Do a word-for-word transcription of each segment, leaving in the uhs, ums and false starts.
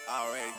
Already.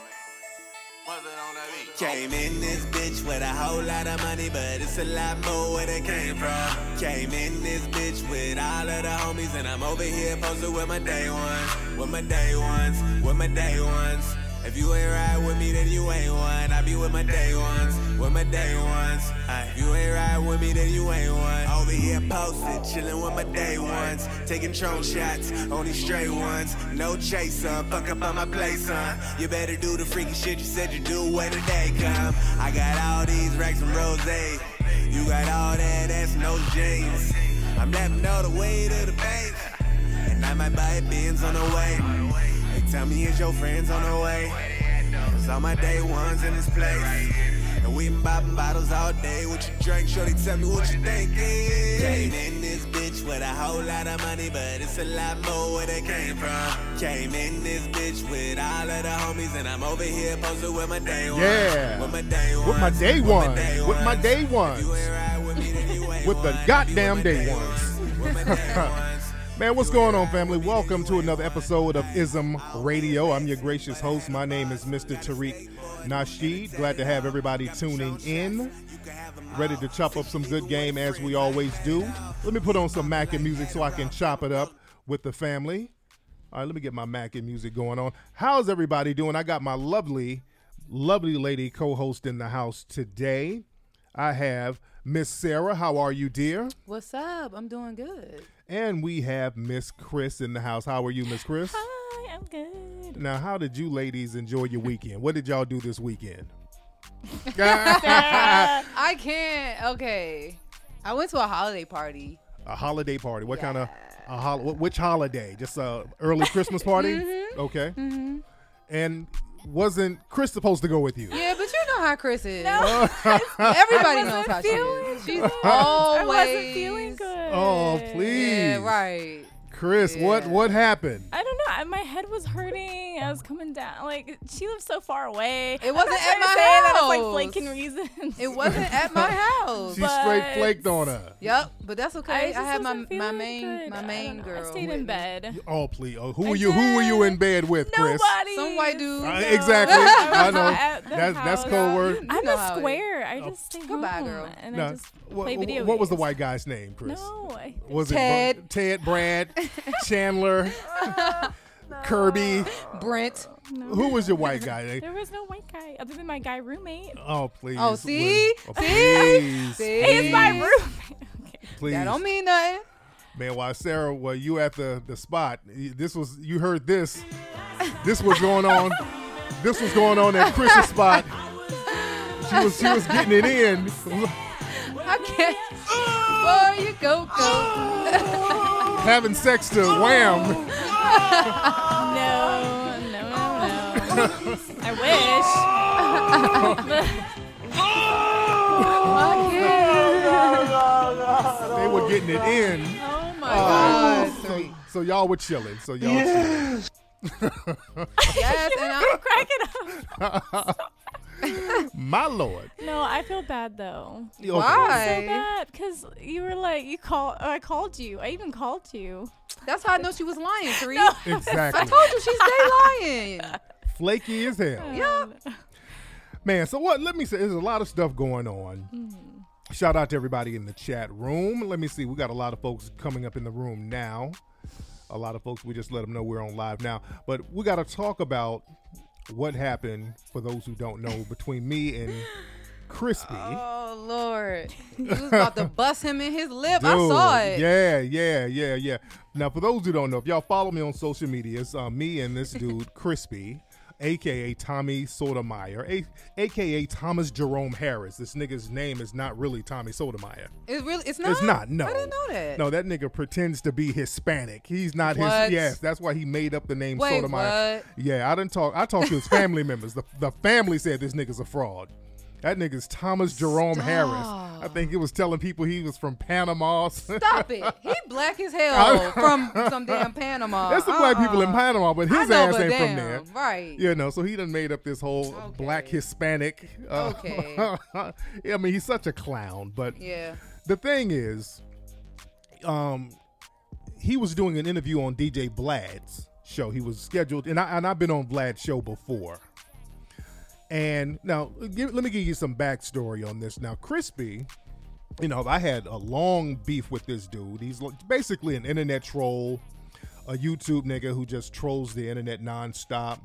Came in this bitch with a whole lot of money, but it's a lot more where they came from. Came in this bitch with all of the homies, and I'm over here posted with my day ones, with my day ones, with my day ones. If you ain't ride with me, then you ain't one. I be with my day ones, with my day ones. Uh, if you ain't ride with me, then you ain't one. Over here posted, chillin' with my day ones, taking drone shots on these straight ones. No chaser, fuck up on my place, son. You better do the freaky shit you said you do when the day come. I got all these racks from Rose. You got all that ass and those jeans. I'm lapping all the way to the bank, and I might buy a Benz on the way. Hey, tell me, is your friends on the way? Cause all my day ones in this place, and we been popping bottles all day. What you drink, shorty, tell me what you thinking. Came in this bitch with a whole lot of money, but it's a lot more where they came from. Came in this bitch with all of the homies, and I'm over here posted with my day ones. Yeah, with my day ones, with my day ones, with my day ones, with the goddamn day ones. Man, what's going on, family? Welcome to another episode of Ism Radio. I'm your gracious host. My name is Mister Tariq Nasheed. Glad to have everybody tuning in. Ready to chop up some good game as we always do. Let me put on some Mackin music so I can chop it up with the family. All right, let me get my Mackin music going on. How's everybody doing? I got my lovely, lovely lady co-host in the house today. I have Miss Sarah. How are you, dear? What's up? I'm doing good. And we have Miss Chris in the house. How are you, Miss Chris? Hi, I'm good. Now, how did you ladies enjoy your weekend? What did y'all do this weekend? I can't. Okay. I went to a holiday party. A holiday party. What yeah. kind of a hol- which holiday? Just a early Christmas party? Mm-hmm. Okay. Mm-hmm. And wasn't Chris supposed to go with you? Yeah, but you know how Chris is. No. Everybody knows how she is. She's always. I wasn't feeling good. Oh, please. Yeah, right. Chris, Yeah. what what happened? I don't know. I, my head was hurting. I was coming down. Like, she lives so far away. It wasn't I'm not at my trying to say that it's like house. flaking reasons. It wasn't at my house. She but- straight flaked on her. Yep, but that's okay. I, I, just had my wasn't my feeling main good. my I main don't know. girl. I stayed with in me. bed. Oh, please. Oh, who I were you who were you did. in bed with, Chris? Nobody. Some white dude. Uh, No. exactly. I I was know. not at the That's that's house. code word. I'm know a how it is. square. I just stay Goodbye, home girl. and Now, I just what, play video what was the games. white guy's name, Chris? No. I, Was Ted. it Br- Ted, Brad, Chandler, Kirby? Brent. no. Who was your white guy? There was no white guy other than my guy roommate. Oh, please. Oh, see? Oh, See? please. See? He's my roommate. Okay. Please. That don't mean nothing. Man, while Sarah, well, you at the, the spot, this was, you heard this. This was going on. This was going on at Chris's spot. She was, she was getting it in. I can't. Before you go, go. Having sex to Wham. No, no, no, no. I I They were getting it in. can't. Oh my Uh, God. so, so y'all were chilling. So y'all chilling. Yes, and wish. I'm Cracking up. My Lord. No, I feel bad though. Okay. Why? So bad because you were like you call. I called you. I even called you. That's how I know she was lying, Tariq. No. I Exactly. told you she stayed lying. Flaky as hell. Yeah. Man, so what? Let me say, there's a lot of stuff going on. Mm-hmm. Shout out to everybody in the chat room. Let me see. We got a lot of folks coming up in the room now. A lot of folks, we just let them know we're on live now. But we got to talk about what happened, for those who don't know, between me and Crispy. Oh, Lord. You was about to bust him in his lip. Dude, I saw it. Yeah, yeah, yeah, yeah. Now, for those who don't know, if y'all follow me on social media, it's uh, me and this dude, Crispy, a k a. Tommy Sotomayor, a- a.k.a. Thomas Jerome Harris. This nigga's name is not really Tommy Sotomayor. It's really, it's not? It's not, no. I didn't know that. No, that nigga pretends to be Hispanic. He's not What? his. Yes, that's why he made up the name Wait, Sotomayor. what? Yeah, I didn't talk. I talked to his family members. The, the family said this nigga's a fraud. That nigga's Thomas Jerome Stop. Harris. I think he was telling people he was from Panama. Stop it. He black as hell from some damn Panama. There's some black people in Uh-uh. Panama, but I his know, ass but ain't damn, from there. Right. You know, so he done made up this whole Okay. black Hispanic. Uh, Okay. I mean, he's such a clown. But Yeah. the thing is, um, he was doing an interview on D J Blad's show. He was scheduled, and, I, and I've been on Vlad's show before. And now, give, let me give you some backstory on this. Now, Crispy, you know, I had a long beef with this dude. He's basically an internet troll, a YouTube nigga who just trolls the internet nonstop.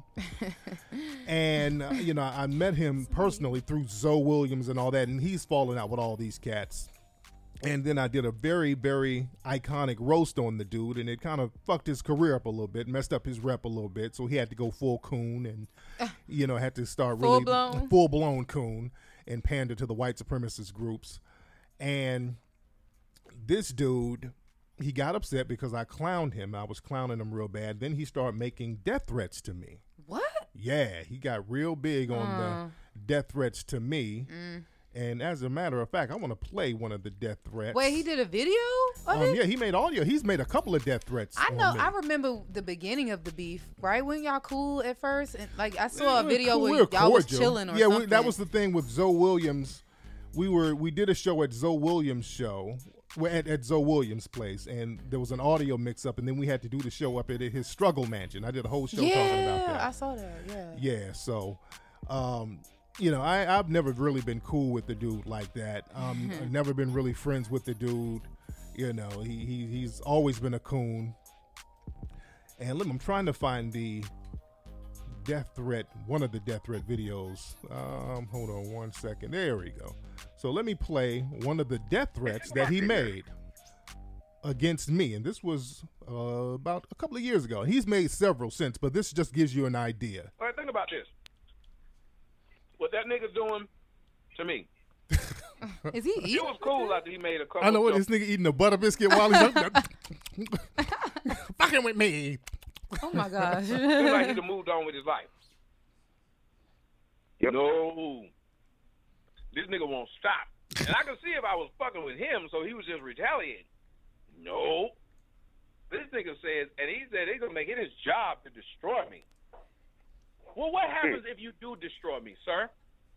And, uh, you know, I met him personally through Zoe Williams and all that, and he's falling out with all these cats. And then I did a very, very iconic roast on the dude, and it kind of fucked his career up a little bit, messed up his rep a little bit. So he had to go full coon and, you know, had to start really Full-blown? full-blown coon and pander to the white supremacist groups. And this dude, he got upset because I clowned him. I was clowning him real bad. Then he started making death threats to me. What? Yeah, he got real big on Mm. the death threats to me. Mm. And as a matter of fact, I want to play one of the death threats. Wait, he did a video of Um, it? yeah, he made audio. He's made a couple of death threats. I on know. me. I remember the beginning of the beef, right? When y'all cool at first, and like I saw Yeah, a we're video cool- where we're y'all was cordial. chilling or yeah, something. we, that was the thing with Zoe Williams. We were we did a show at Zoe Williams' show, well, at, at Zoe Williams' place, and there was an audio mix-up, and then we had to do the show up at his struggle mansion. I did a whole show talking about Yeah, that. I saw that. Yeah. Yeah, so, um, you know, I, I've never really been cool with the dude like that. Um, I've never been really friends with the dude. You know, he, he he's always been a coon. And let me, I'm trying to find the death threat, one of the death threat videos. Um, hold on one second. There we go. So let me play one of the death threats that he made against me. And this was uh, about a couple of years ago. He's made several since, but this just gives you an idea. All right, think about this. What that nigga doing to me. Is he It eating? was cool after he made a couple I know what of this nigga eating a butter biscuit while he's fucking with me. Oh my gosh. Seems like he'd have moved on with his life. Yep. No. This nigga won't stop. And I could see if I was fucking with him, so he was just retaliating. No. This nigga says, and he said they're going to make it his job to destroy me. Well, what happens if you do destroy me, sir?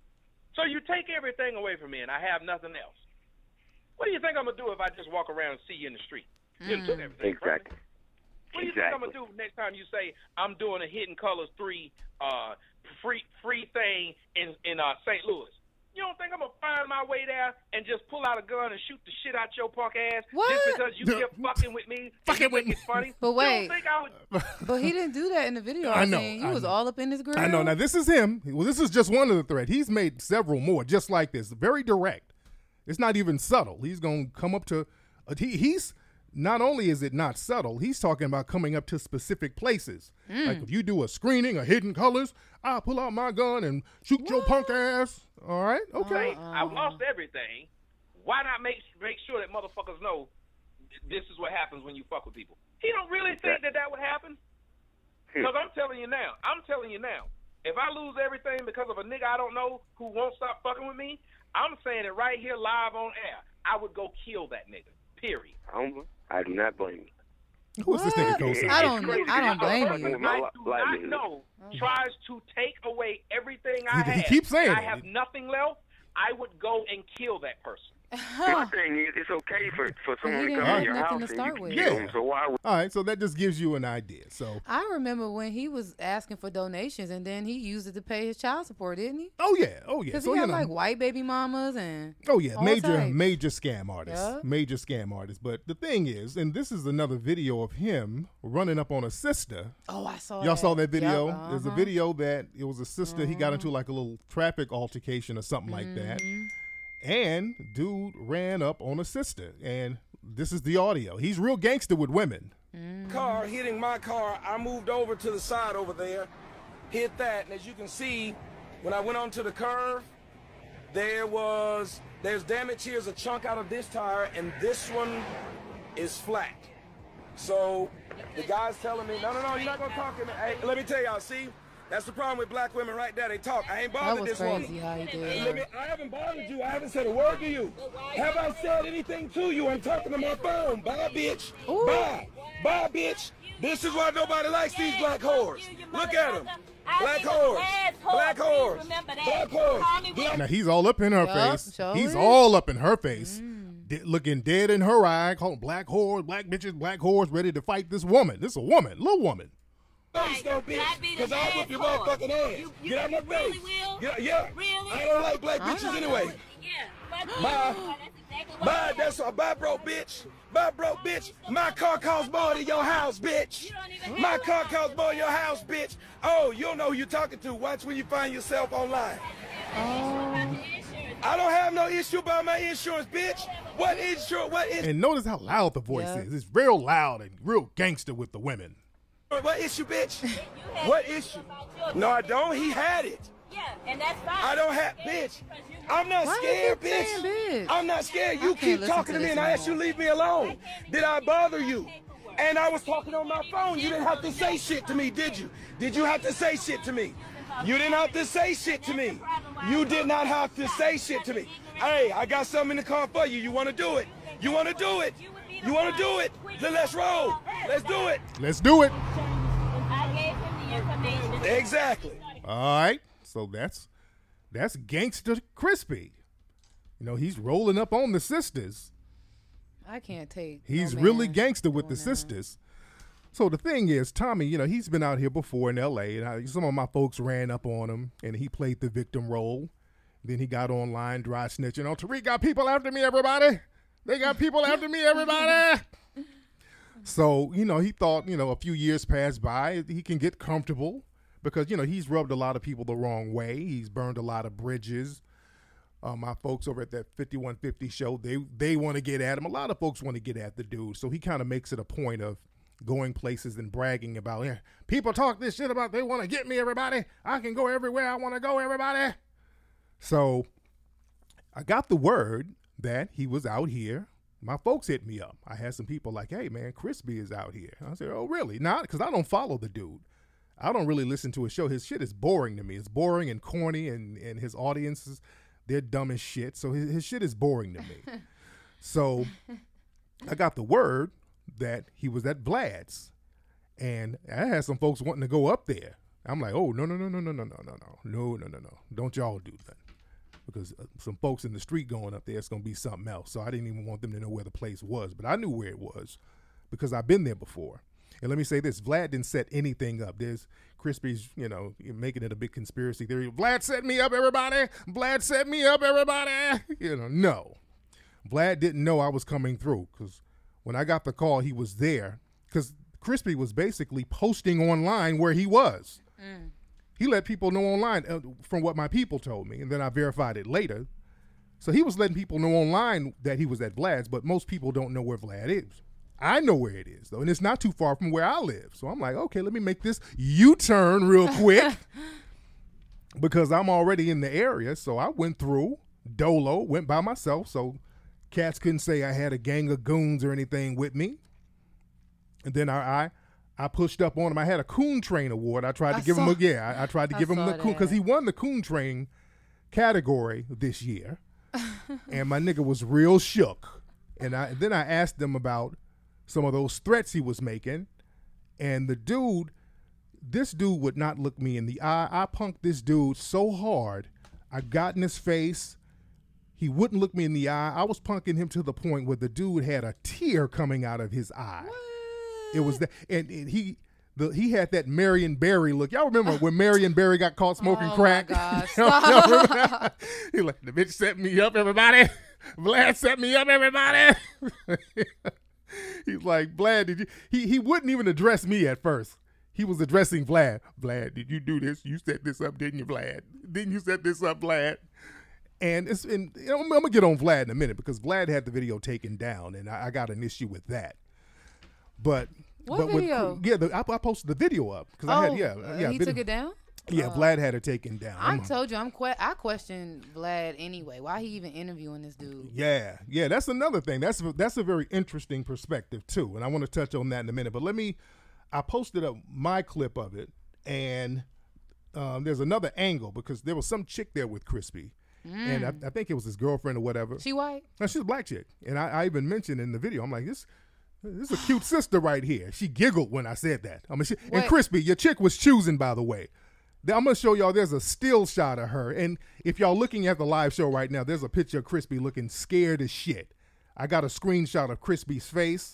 So you take everything away from me and I have nothing else. What do you think I'm going to do if I just walk around and see you in the street? You done took everything from me. Exactly. What do you think I'm gonna do next time you say I'm doing a Hidden Colors three uh, free free thing in in uh, Saint Louis? You don't think I'm gonna find my way there and just pull out a gun and shoot the shit out your punk ass What? just because you kept fucking with me? Fucking with me. It's funny. But wait. You don't think I would? But he didn't do that in the video. I I know, He I was know. all up in his grill. I know. Now, this is him. Well, this is just one of the threats. He's made several more just like this. Very direct. It's not even subtle. He's going to come up to, uh, he, he's, not only is it not subtle, he's talking about coming up to specific places. Mm. Like if you do a screening of Hidden Colors, I'll pull out my gun and shoot your punk ass. All right? Okay. Say, I lost everything. Why not make make sure that motherfuckers know this is what happens when you fuck with people? He don't really think that that would happen. Because I'm telling you now, I'm telling you now, if I lose everything because of a nigga I don't know who won't stop fucking with me, I'm saying it right here live on air. I would go kill that nigga. Period. I don't- I do not blame you. Who is this nigga What? co-signing? I don't. Crazy. I don't A blame person you. with my I li- do not livelihood. know tries to take away everything I He- he have. keeps saying I it. have nothing left. I would go and kill that person. My thing is, it's okay for, for someone he to didn't come have in your nothing house to and start you with. can kill Yeah. them. So why would All right, so that just gives you an idea. So, I remember when he was asking for donations, and then he used it to pay his child support, didn't he? oh yeah, oh yeah. Because So he you had know, like white baby mamas and oh yeah, all major types. major scam artist, Yeah. major scam artist. But the thing is, and this is another video of him running up on a sister. Oh, I saw. Y'all that. saw that video? Yep, There's a uh-huh. video that it was a sister. He got into like a little traffic altercation or something like that. Mm-hmm. And dude ran up on a sister. And this is the audio. He's real gangster with women. Car hitting my car. I moved over to the side over there, hit that, and as you can see, when I went onto the curve, there was there's damage. Here's a chunk out of this tire, and this one is flat. So the guy's telling me, no, no, no, you're not gonna talk to me. Hey, let me tell y'all, see, that's the problem with black women right there. They talk. I ain't That bothered was this crazy woman. how he did. Let me, I haven't bothered you. I haven't said a word to you. Have I said anything to you? I'm talking to my phone. Bye, bitch. Ooh. Bye. Bye, bitch. This is why nobody likes these black whores. Look at them. Black whores. Black whores. Black whores. Black Now he's all up in her Yup, face. sure He's is. all up in her face. De- looking dead in her eye, calling black whores, black bitches, black whores, ready to fight this woman. This is a woman, little woman. Don't go, bitch, because I'll whoop your motherfucking ass. You, you, Get out my you really face. will? Get out, yeah. Really? I don't like black bitches anyway. Yeah. Bye. Exactly Bye, that's a bye, bro, bitch. Bye, bro, bitch. My car costs more than your house, bitch. My car costs more than your house, bitch. Oh, you don't know who you're talking to. Watch when you find yourself online. Oh. I don't have no issue about my insurance, bitch. What insurance? What insurance? And notice how loud the voice Yeah. is. It's real loud and real gangster with the women. What issue, bitch? What issue? No, I don't. He had it. Yeah, and that's fine. I don't have, bitch. I'm not Why you scared, keep saying bitch. bitch? I'm not scared. I You can't keep listen talking to to me, this and I no asked you more. to leave me alone. Did I bother you? And I was talking on my phone. You didn't have to say shit to me, did you? Did you have to say shit to me? You didn't have to say shit to me. You did not have to say shit to me. Hey, I got something in the car for you. You want to do it? You want to do it? You want to do it? Then let's roll. Let's do it. Let's do it. I gave him the information. Exactly. All right. So that's that's gangster crispy. You know, he's rolling up on the sisters. I can't take. He's no really man gangster with doing the that. sisters. So the thing is, Tommy, you know, he's been out here before in L A, and I, some of my folks ran up on him, and he played the victim role. Then he got online, dry snitching. Oh, Tariq got people after me, everybody. They got people after me, everybody. So, you know, he thought, you know, a few years passed by, he can get comfortable because, you know, he's rubbed a lot of people the wrong way. He's burned a lot of bridges. Uh, my folks over at that fifty-one fifty show, they they want to get at him. A lot of folks want to get at the dude. So he kind of makes it a point of going places and bragging about, yeah, people talk this shit about they want to get me, everybody. I can go everywhere I want to go, everybody. So I got the word that he was out here. My folks hit me up. I had some people like, hey, man, Crispy is out here. I said, oh, really? Not because I don't follow the dude. I don't really listen to his show. His shit is boring to me. It's boring and corny, and, and his audiences, they're dumb as shit. So his, his shit is boring to me. So I got the word that he was at Vlad's, and I had some folks wanting to go up there. I'm like, oh, no, no, no, no, no, no, no, no, no, no, no, no, no. Don't y'all do that. Because uh, some folks in the street going up there, it's going to be something else. So I didn't even want them to know where the place was. But I knew where it was because I've been there before. And let me say this, Vlad didn't set anything up. There's Crispy's, you know, making it a big conspiracy theory. Vlad set me up, everybody. Vlad set me up, everybody. You know, no. Vlad didn't know I was coming through because when I got the call, he was there. Because Crispy was basically posting online where he was. Mm. He let people know online uh, from what my people told me, and then I verified it later. So he was letting people know online that he was at Vlad's, but most people don't know where Vlad is. I know where it is, though, and it's not too far from where I live. So I'm like, okay, let me make this U-turn real quick because I'm already in the area. So I went through Dolo, went by myself, so cats couldn't say I had a gang of goons or anything with me. And then I... I I pushed up on him. I had a Coon Train award. I tried to I give saw, him a, yeah, I, I tried to I give him the saw Coon, because that. he won the Coon Train category this year. And my nigga was real shook. And I then I asked him about some of those threats he was making. And the dude, this dude would not look me in the eye. I punked this dude so hard. I got in his face. He wouldn't look me in the eye. I was punking him to the point where the dude had a tear coming out of his eye. What? It was that, and, and he, the he had that Marion Barry look. Y'all remember when Marion Barry got caught smoking oh crack? My God, y'all, y'all remember? He like, the bitch set me up, everybody. Vlad set me up, everybody. He's like, Vlad, did you? He he wouldn't even address me at first. He was addressing Vlad. Vlad, did you do this? You set this up, didn't you, Vlad? Didn't you set this up, Vlad? And it's and you know, I'm, I'm gonna get on Vlad in a minute because Vlad had the video taken down, and I, I got an issue with that. But what but video? With, yeah, the, I, I posted the video up because oh, I had yeah uh, yeah. He video. took it down. Yeah, uh, Vlad had it taken down. I I'm, told you, I'm que- I question Vlad anyway. Why he even interviewing this dude? Yeah, yeah, that's another thing. That's that's a very interesting perspective too, and I want to touch on that in a minute. But let me, I posted up my clip of it, and um, there's another angle because there was some chick there with Crispy. Mm. And I, I think it was his girlfriend or whatever. She white? No, she's a black chick. And I, I even mentioned in the video, I'm like, this this is a cute sister right here. She giggled when I said that. I mean, she, and Crispy, your chick was choosing, by the way. I'm going to show y'all there's a still shot of her. And if y'all looking at the live show right now, there's a picture of Crispy looking scared as shit. I got a screenshot of Crispy's face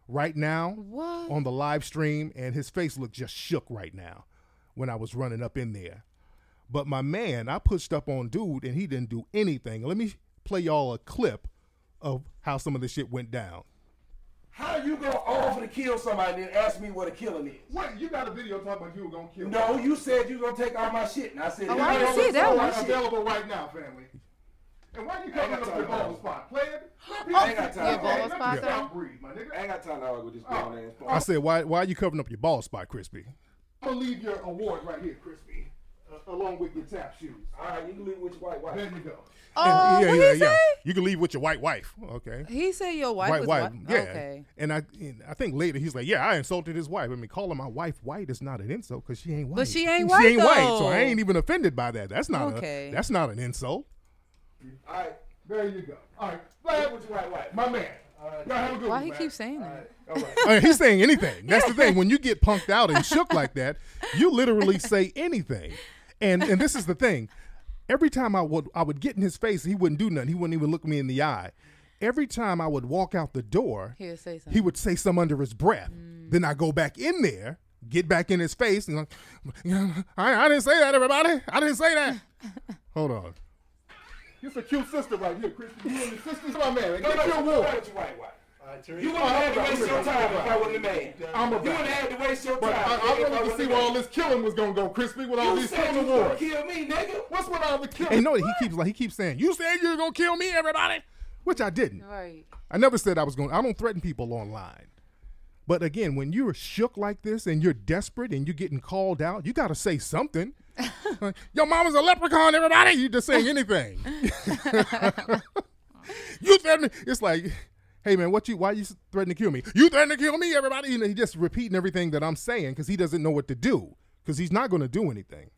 right now What? on the live stream, and his face looked just shook right now when I was running up in there. But my man, I pushed up on dude, and he didn't do anything. Let me play y'all a clip of how some of this shit went down. How you gonna offer to kill somebody and then ask me what a killing is? What? You got a video talking about you were gonna kill me? No, you said you were gonna take all my shit, and I said, Oh, "You I ain't didn't gonna see that take one. my shit." Available right now, family. And why you covering got up your time. bald spot? Play it. I ain't got time. Your bald I ain't spot, though? Stop breathe, my nigga. got time to argue with this grown ass. I said, why why are you covering up your bald spot, Crispy? I'm gonna leave your award right here, Crispy, uh, along with your tap shoes. All right, you can leave with your white wife. There you go. Oh, what he say? You can leave with your white wife. Okay. He said your wife White was wife, white. yeah. Okay. And I, and I think later he's like, yeah, I insulted his wife. I mean, calling my wife white is not an insult because she ain't white. But she ain't She white, ain't white, so though. I ain't even offended by that. That's not Okay. a, that's not an insult. All right, There you go. All right, leave with your white wife. my man. Y'all have a good Why one, he man. keep saying that? All right. I mean, he's saying anything. That's the thing. When you get punked out and shook like that, you literally say anything. And and this is the thing. Every time I would I would get in his face, he wouldn't do nothing. He wouldn't even look me in the eye. Every time I would walk out the door, He'll say something. he would say something under his breath. Mm. Then I go back in there, get back in his face, and like, I, I didn't say that, everybody. I didn't say that. Hold on. You're a cute sister right here, Christy. You and your sister's my man. No, Get no, your you award. with your white wife. You wouldn't Oh, have to I'm waste about- your I'm time about- if I wasn't the man. I'm You about- wouldn't have to waste your time. But I, I if wanted to wasn't see the where all man. this killing was gonna go, Crispy, with all You these said killing you was gonna awards. kill me, nigga. What's with all the killing? And no, he keeps like he keeps saying, "You said you were gonna kill me, everybody," which I didn't. Right. I never said I was going. I don't threaten people online. But again, when you're shook like this and you're desperate and you're getting called out, you got to say something. Like, your mama's a leprechaun, everybody. You just saying anything. You threaten. It's like, hey man, what you? Why you threatening to kill me? You threatening to kill me, everybody. You know, he just repeating everything that I'm saying because he doesn't know what to do because he's not going to do anything.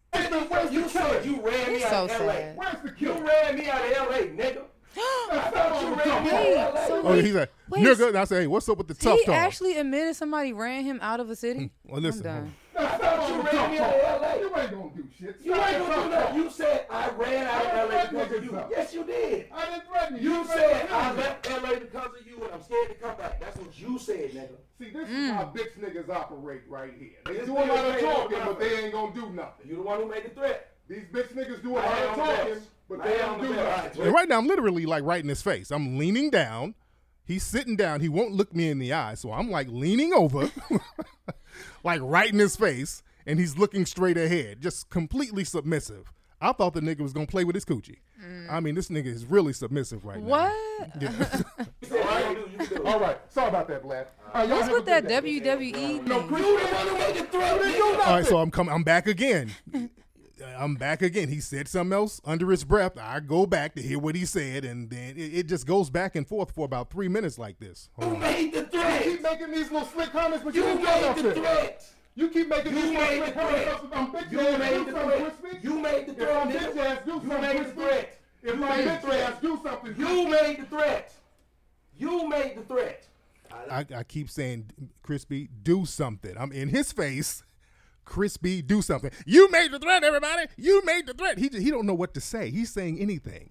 You said you ran me He's out so of L A. sad. Where's the You kill? ran me out of L A, nigga. I thought you ran me out Wait, of L A. so Oh, he's like, Wait, nigga. And I say, hey, what's up with the tough he talk? actually admitted somebody ran him out of a city? Well, listen. I'm done. I thought you ran me out of L A. You ain't gonna do shit. You ain't gonna do nothing. You said I ran out of L A because of you. Yes, you did. I didn't threaten you. You said I left L A because of you and I'm scared to come back. That's what you said, nigga. See, this is how bitch niggas operate right here. They This do a lot nigga of ain't talking, gonna but they ain't gonna do nothing. You the one who made the threat. These bitch niggas do a I lot ain't of on the talking, best. but I they ain't don't on the do best. nothing. And right now, I'm literally like right in his face. I'm leaning down. He's sitting down. He won't look me in the eye, so I'm like leaning over, like right in his face, and he's looking straight ahead, just completely submissive. I thought the nigga was gonna play with his coochie. I mean, this nigga is really submissive right now. What? Yeah. You said you do, you do. All right. Sorry about that, Vlad. All right, y'all What's have a with that good day. W W E No, thing? Chris- You the one who made the threat, nigga. All right, so I'm coming. I'm back again. I'm back again. He said something else under his breath. I go back to hear what he said, and then it, it just goes back and forth for about three minutes like this. Hold You on. made the You keep threat. making these little slick comments, but you, You ain't got made the nothing. threat. You keep making You these little made slick the comments. threat. I'm bitch You ass made do the something, threat. Crispy. You made the If threat, I'm nigga. bitch ass do You something, made the Crispy. threat. If You my made the bitch threat. ass do something, You made the threat. You made the threat. I, I keep saying, Crispy, do something. I'm in his face. Crispy, do something. You made the threat, everybody. You made the threat. He he don't know what to say. He's saying anything.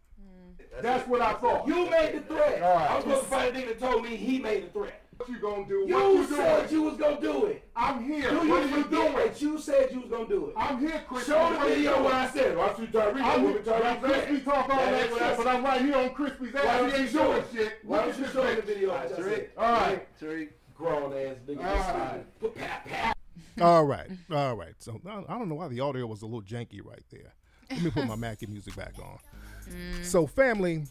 That's what I thought. You made the threat. All right. I was supposed to find a nigga that told me he made the threat. What you gonna do? You, what you said doing? you was gonna do it. I'm here. Do what you are you forget doing? that you said you was gonna do it? I'm here, Crispy. Show the What are you video doing? what I said. Watch you Tyree. I'm What Tyree Crispy said. talk all That that ain't what shit, I but said. I'm right here on Crispy's Why ass. don't He you ain't show doing it? shit. Why Look don't at you this show the face. video? what I just said? All right. Tariq, grown ass nigga. All right. Put pat pat. All right. All right. So I I don't know why the audio was a little janky right there. Let me put my Mackie music back on. So, family,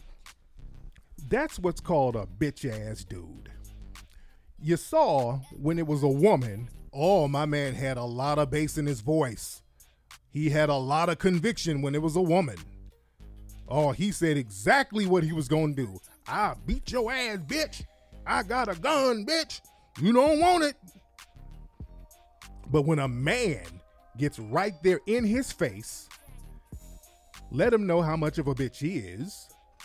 that's what's called a bitch ass dude. You saw when it was a woman, oh, my man had a lot of bass in his voice. He had a lot of conviction when it was a woman. Oh, he said exactly what he was going to do. I beat your ass, bitch. I got a gun, bitch. You don't want it. But when a man gets right there in his face, let him know how much of a bitch he is.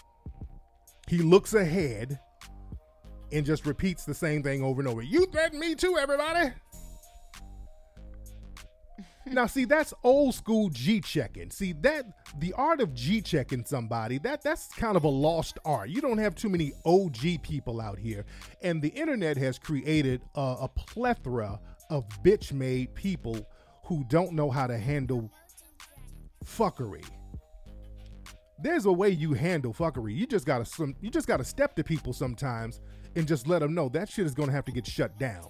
He looks ahead and just repeats the same thing over and over. You threaten me too, everybody. Now, see, that's old school G-checking. See, that the art of G-checking somebody, that that's kind of a lost art. You don't have too many O G people out here. And the internet has created a, a plethora of bitch-made people who don't know how to handle fuckery. There's a way you handle fuckery. You just gotta some you just gotta step to people sometimes and just let them know that shit is gonna have to get shut down.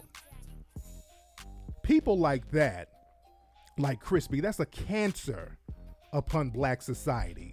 People like that, like Crispy, that's a cancer upon black society.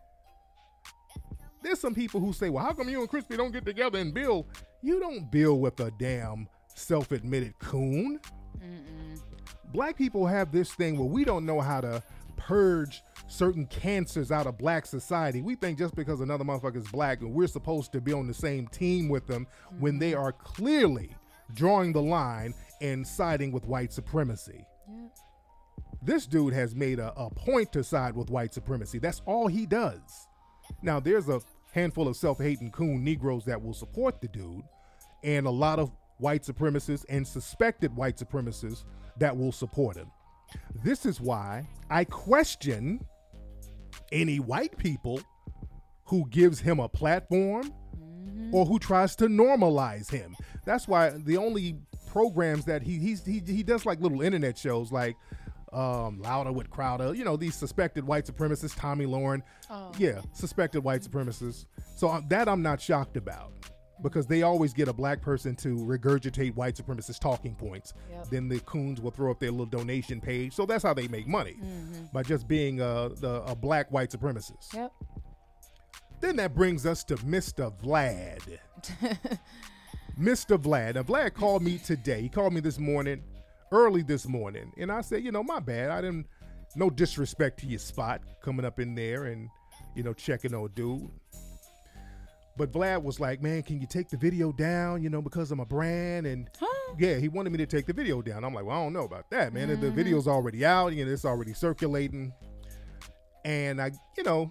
There's some people who say, well, how come you and Crispy don't get together and build? You don't build with a damn self-admitted coon. Mm-mm. Black people have this thing where we don't know how to purge certain cancers out of black society. We think just because another motherfucker is black and we're supposed to be on the same team with them mm-hmm. when they are clearly drawing the line and siding with white supremacy. Yep. This dude has made a, a point to side with white supremacy. That's all he does. Now, there's a handful of self-hating coon Negroes that will support the dude, and a lot of white supremacists and suspected white supremacists that will support him. This is why I question any white people who gives him a platform mm-hmm. or who tries to normalize him. That's why the only programs that he he's, he he does like little internet shows like um, Louder with Crowder, you know, these suspected white supremacists, Tommy Lauren, oh. yeah, suspected white supremacists. So uh, that I'm not shocked about. Because they always get a black person to regurgitate white supremacist talking points. Yep. Then the coons will throw up their little donation page. So that's how they make money, mm-hmm. by just being a, the, a black white supremacist. Yep. Then that brings us to Mister Vlad. Mister Vlad. Now, Vlad called me today. He called me this morning, early this morning. And I said, you know, my bad. I didn't, no disrespect to your spot, coming up in there and, you know, checking on dude. But Vlad was like, man, can you take the video down, you know, because of my brand? And huh? yeah, he wanted me to take the video down. I'm like, well, I don't know about that, man. Mm-hmm. The video's already out, and it's already circulating. And I, you know,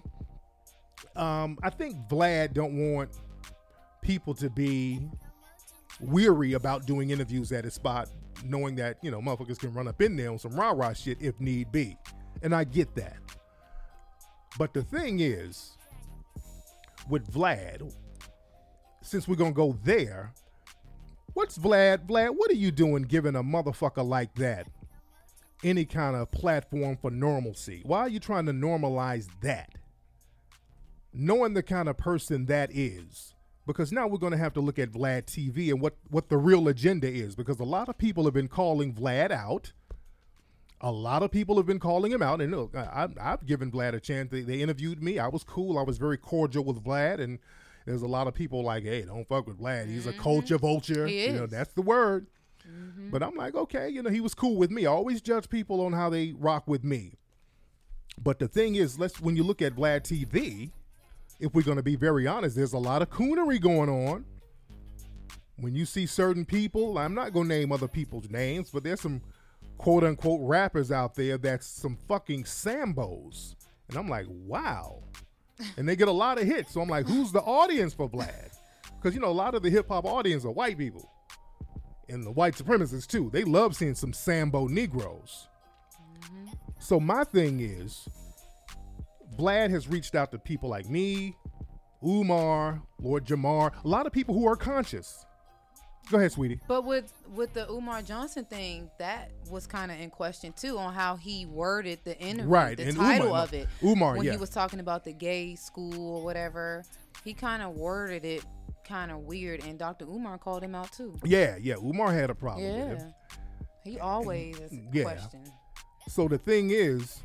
um, I think Vlad don't want people to be weary about doing interviews at his spot, knowing that, you know, motherfuckers can run up in there on some rah-rah shit if need be. And I get that. But the thing is, with Vlad, since we're gonna go there, what's Vlad? Vlad, what are you doing giving a motherfucker like that any kind of platform for normalcy? Why are you trying to normalize that? Knowing the kind of person that is. Because now we're gonna have to look at Vlad T V and what, what the real agenda is. Because a lot of people have been calling Vlad out. A lot of people have been calling him out, and look, I, I've given Vlad a chance. They, they interviewed me. I was cool. I was very cordial with Vlad, and there's a lot of people like, hey, don't fuck with Vlad. He's mm-hmm. a culture vulture. He is. You know, that's the word. Mm-hmm. But I'm like, okay, you know, he was cool with me. I always judge people on how they rock with me. But the thing is, let's when you look at Vlad T V, if we're going to be very honest, there's a lot of coonery going on. When you see certain people, I'm not going to name other people's names, but there's some quote unquote rappers out there that's some fucking Sambos. And I'm like, wow. And they get a lot of hits. So I'm like, who's the audience for Vlad? Because, you know, a lot of the hip hop audience are white people. And the white supremacists too. They love seeing some Sambo Negroes. Mm-hmm. So my thing is, Vlad has reached out to people like me, Umar, Lord Jamar, a lot of people who are conscious. Go ahead, sweetie. But with with the Umar Johnson thing, that was kind of in question too, on how he worded the interview, right, the and title Umar, of it. Umar, when yeah. he was talking about the gay school or whatever, he kind of worded it kind of weird, and Doctor Umar called him out too. Yeah, yeah. Umar had a problem yeah. with him. He always is yeah. questioned. So the thing is,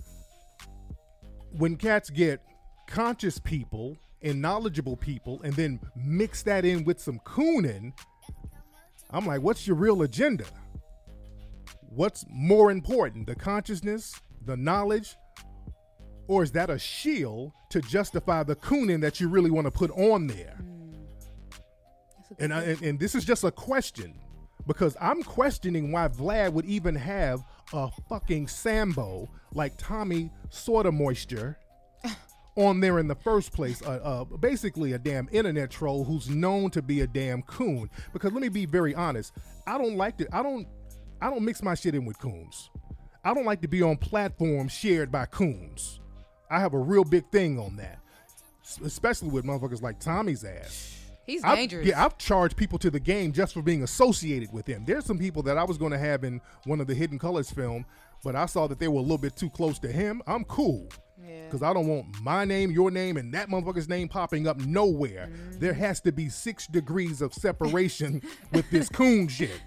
when cats get conscious people and knowledgeable people and then mix that in with some cooning, I'm like, what's your real agenda? What's more important, the consciousness, the knowledge, or is that a shield to justify the cooning that you really want to put on there? Mm. And, I, and and this is just a question, because I'm questioning why Vlad would even have a fucking Sambo like Tommy Sorta Moisture on there in the first place, uh, uh, basically a damn internet troll who's known to be a damn coon. Because let me be very honest, I don't like it. I don't, I don't mix my shit in with coons. I don't like to be on platforms shared by coons. I have a real big thing on that, S- especially with motherfuckers like Tommy's ass. He's I've, dangerous. Yeah, I've charged people to the game just for being associated with him. There's some people that I was going to have in one of the Hidden Colors film, but I saw that they were a little bit too close to him. I'm cool. Yeah. Because I don't want my name, your name, and that motherfucker's name popping up nowhere. Mm-hmm. There has to be six degrees of separation with this coon shit.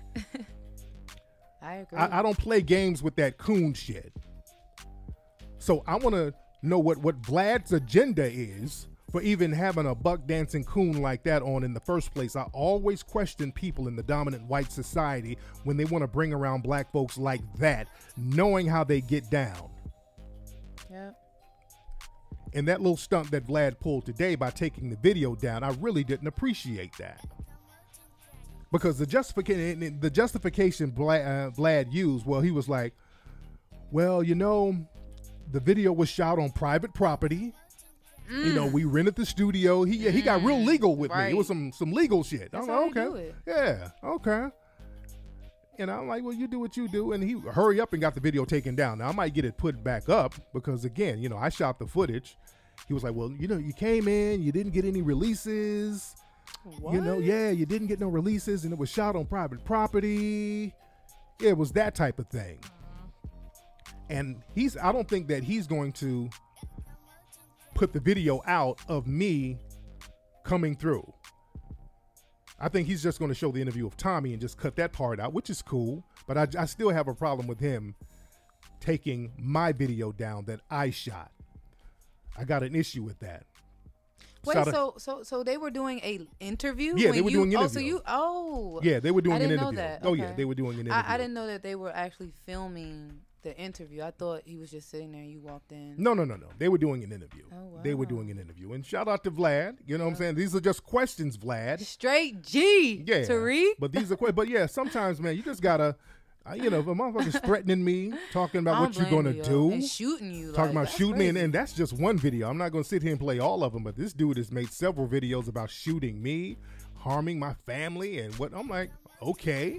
I agree. I, I don't play games with that coon shit. So I want to know what, what Vlad's agenda is for even having a buck dancing coon like that on in the first place. I always question people in the dominant white society when they want to bring around black folks like that, knowing how they get down. Yep. And that little stunt that Vlad pulled today by taking the video down, I really didn't appreciate that. Because the justification, the justification Vlad, uh, Vlad used, well, he was like, well, you know, the video was shot on private property. Mm. You know, we rented the studio. He mm. he got real legal with right. me. It was some some legal shit. That's I'm how like, they okay, do it. yeah, okay. And I'm like, well, you do what you do. And he hurry up and got the video taken down. Now I might get it put back up because again, you know, I shot the footage. He was like, well, you know, you came in, you didn't get any releases. What? You know, yeah, you didn't get no releases, and it was shot on private property. It was that type of thing. And he's, I don't think that he's going to put the video out of me coming through. I think he's just going to show the interview of Tommy and just cut that part out, which is cool. But I, I still have a problem with him taking my video down that I shot. I got an issue with that. Wait, Shout so so so they were doing a interview? Yeah, when they were you, doing an Oh, so interview. you oh Yeah, they were doing I didn't an know interview. that. Oh Okay. yeah, they were doing an interview. I, I didn't know that they were actually filming the interview. I thought he was just sitting there and you walked in. No, no, no, no. They were doing an interview. Oh, wow. They were doing an interview. And shout out to Vlad. You know what I'm saying? These are just questions, Vlad. Straight G. Yeah. Tariq. But these are questions. But yeah, sometimes, man, you just gotta, uh, you know, if a motherfucker's threatening me, talking about I what don't you're blame gonna you, do, and shooting you, talking like, about that's shooting me, and, crazy. and that's just one video. I'm not gonna sit here and play all of them. But this dude has made several videos about shooting me, harming my family, and what. I'm like, okay.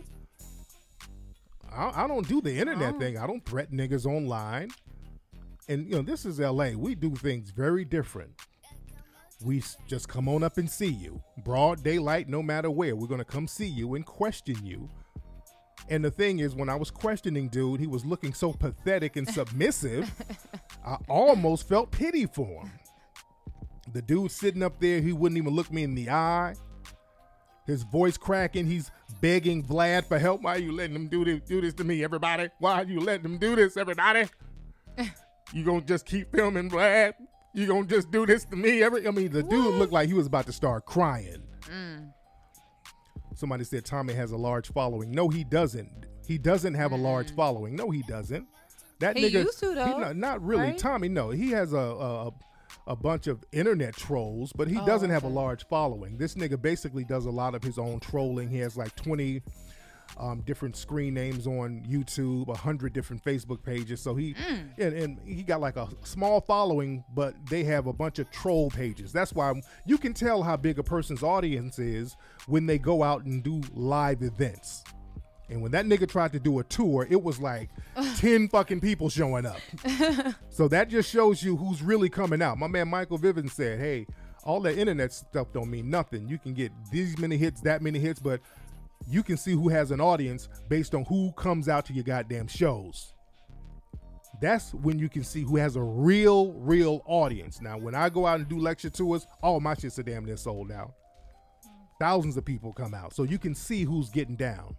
I, I don't do the internet Oh. thing. I don't threaten niggas online. And, you know, this is L A. We do things very different. We s- just come on up and see you. Broad daylight, no matter where. We're going to come see you and question you. And the thing is, when I was questioning dude, he was looking so pathetic and submissive, I almost felt pity for him. The dude sitting up there, he wouldn't even look me in the eye. His voice cracking. He's begging Vlad for help. Why are you letting him do this, do this to me, everybody? Why are you letting him do this, everybody? You gonna just keep filming, Vlad? You gonna just do this to me? Every I mean, the dude looked like he was about to start crying. Mm. Somebody said Tommy has a large following. No, he doesn't. He doesn't have a large Mm. following. No, he doesn't. That He nigga, used to, though, he not, not really. right? Tommy, no, he has a, a a bunch of internet trolls, but he Oh, doesn't have a okay. large following. This nigga basically does a lot of his own trolling. He has like twenty um, different screen names on YouTube, one hundred different Facebook pages. So he Mm. and, and he got like a small following, but they have a bunch of troll pages. That's why you can tell how big a person's audience is when they go out and do live events. And when that nigga tried to do a tour, it was like ten fucking people showing up. So that just shows you who's really coming out. My man Michael Viven said, hey, all that internet stuff don't mean nothing. You can get these many hits, that many hits, but you can see who has an audience based on who comes out to your goddamn shows. That's when you can see who has a real, real audience. Now, when I go out and do lecture tours, all my shit's are damn near sold out. Thousands of people come out. So you can see who's getting down.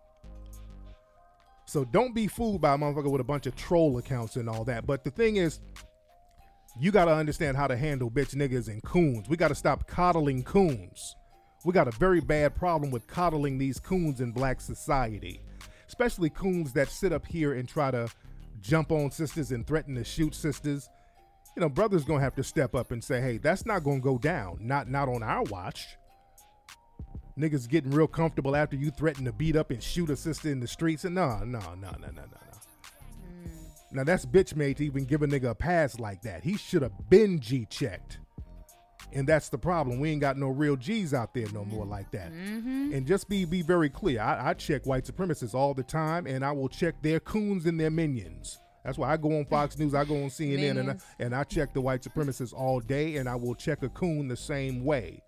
So don't be fooled by a motherfucker with a bunch of troll accounts and all that. But the thing is, you got to understand how to handle bitch niggas and coons. We got to stop coddling coons. We got a very bad problem with coddling these coons in black society, especially coons that sit up here and try to jump on sisters and threaten to shoot sisters. You know, brothers gonna have to step up and say, hey, that's not gonna go down. Not not on our watch. Niggas getting real comfortable after you threaten to beat up and shoot a sister in the streets. And no, no, no, no, no, no, no. Now that's bitch made to even give a nigga a pass like that. He should have been G-checked. And that's the problem. We ain't got no real G's out there no more like that. Mm-hmm. And just be be very clear. I, I check white supremacists all the time, and I will check their coons and their minions. That's why I go on Fox News, I go on C N N, and I, Minions. and I check the white supremacists all day, and I will check a coon the same way.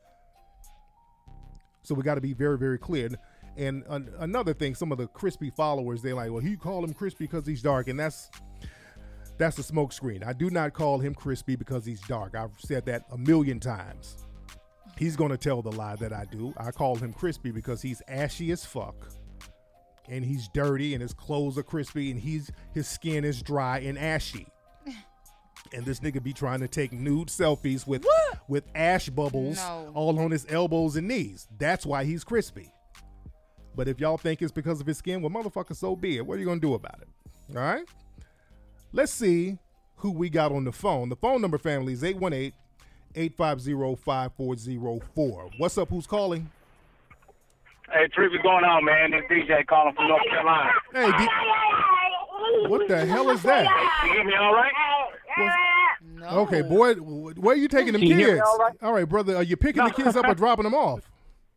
So we got to be very, very clear. And an- another thing, some of the crispy followers, they're like, well, you call him crispy because he's dark, and that's that's a smoke screen. I do not call him crispy because he's dark. I've said that a million times. He's going to tell the lie that I do. I call him crispy because he's ashy as fuck, and he's dirty, and his clothes are crispy, and he's his skin is dry and ashy. And this nigga be trying to take nude selfies with What? with ash bubbles No. all on his elbows and knees. That's why he's crispy. But if y'all think it's because of his skin, well, motherfucker, so be it. What are you going to do about it? All right? Let's see who we got on the phone. The phone number, family, is eight one eight, eight five zero, five four zero four. What's up? Who's calling? Hey, Tree, what's going on, man? This D J calling from North Carolina. Hey, D- what the hell is that? You hear me all right? No. Okay, boy, where are you taking them Can you hear me kids? all right? All right, brother, are you picking the kids up or dropping them off?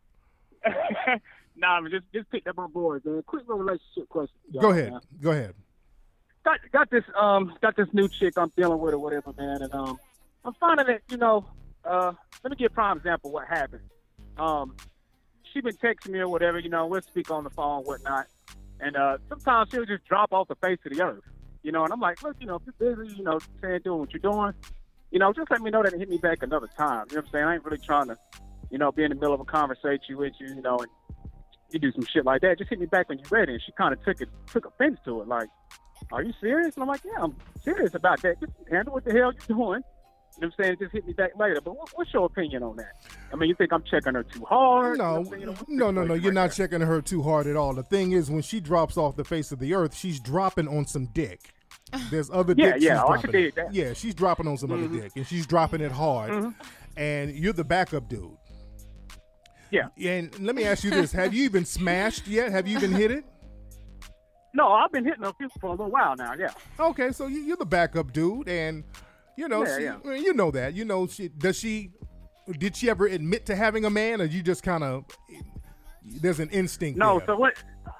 Nah, man, just just picked up my boys, man. Quick little relationship question. y'all, Go ahead. man. Go ahead. Got got this um got this new chick I'm dealing with or whatever, man, and um I'm finding that you know uh let me give a prime example of what happened. Um, she been texting me or whatever, you know, we'll speak on the phone, whatnot, and uh sometimes she'll just drop off the face of the earth, you know, and I'm like, look, you know, if you're busy, you know, saying doing what you're doing, you know, just let me know that and hit me back another time. You know what I'm saying? I ain't really trying to, you know, be in the middle of a conversation with you, you know, and you do some shit like that. Just hit me back when you're ready. And she kind of took it, took offense to it. Like, are you serious? And I'm like, yeah, I'm serious about that. Just handle what the hell you're doing. You know what I'm saying? Just hit me back later. But what, what's your opinion on that? I mean, you think I'm checking her too hard? No, You know what I'm saying? You know, what's no, the no, no. situation You're right not there? checking her too hard at all. The thing is, when she drops off the face of the earth, she's dropping on some dick. There's other Yeah, dick yeah, she's oh, I dropping. can dig that. Yeah, she's dropping on some Mhm. other dick, and she's dropping it hard. Mhm. And you're the backup dude. Yeah. And let me ask you this: have you even smashed yet? Have you even hit it? No, I've been hitting her for a little while now, yeah. Okay, so you, you're the backup dude, and you know, Yeah, she, yeah. well, you know that. You know, she does she? Did she ever admit to having a man, or you just kind of? There's an instinct. No, there? so what?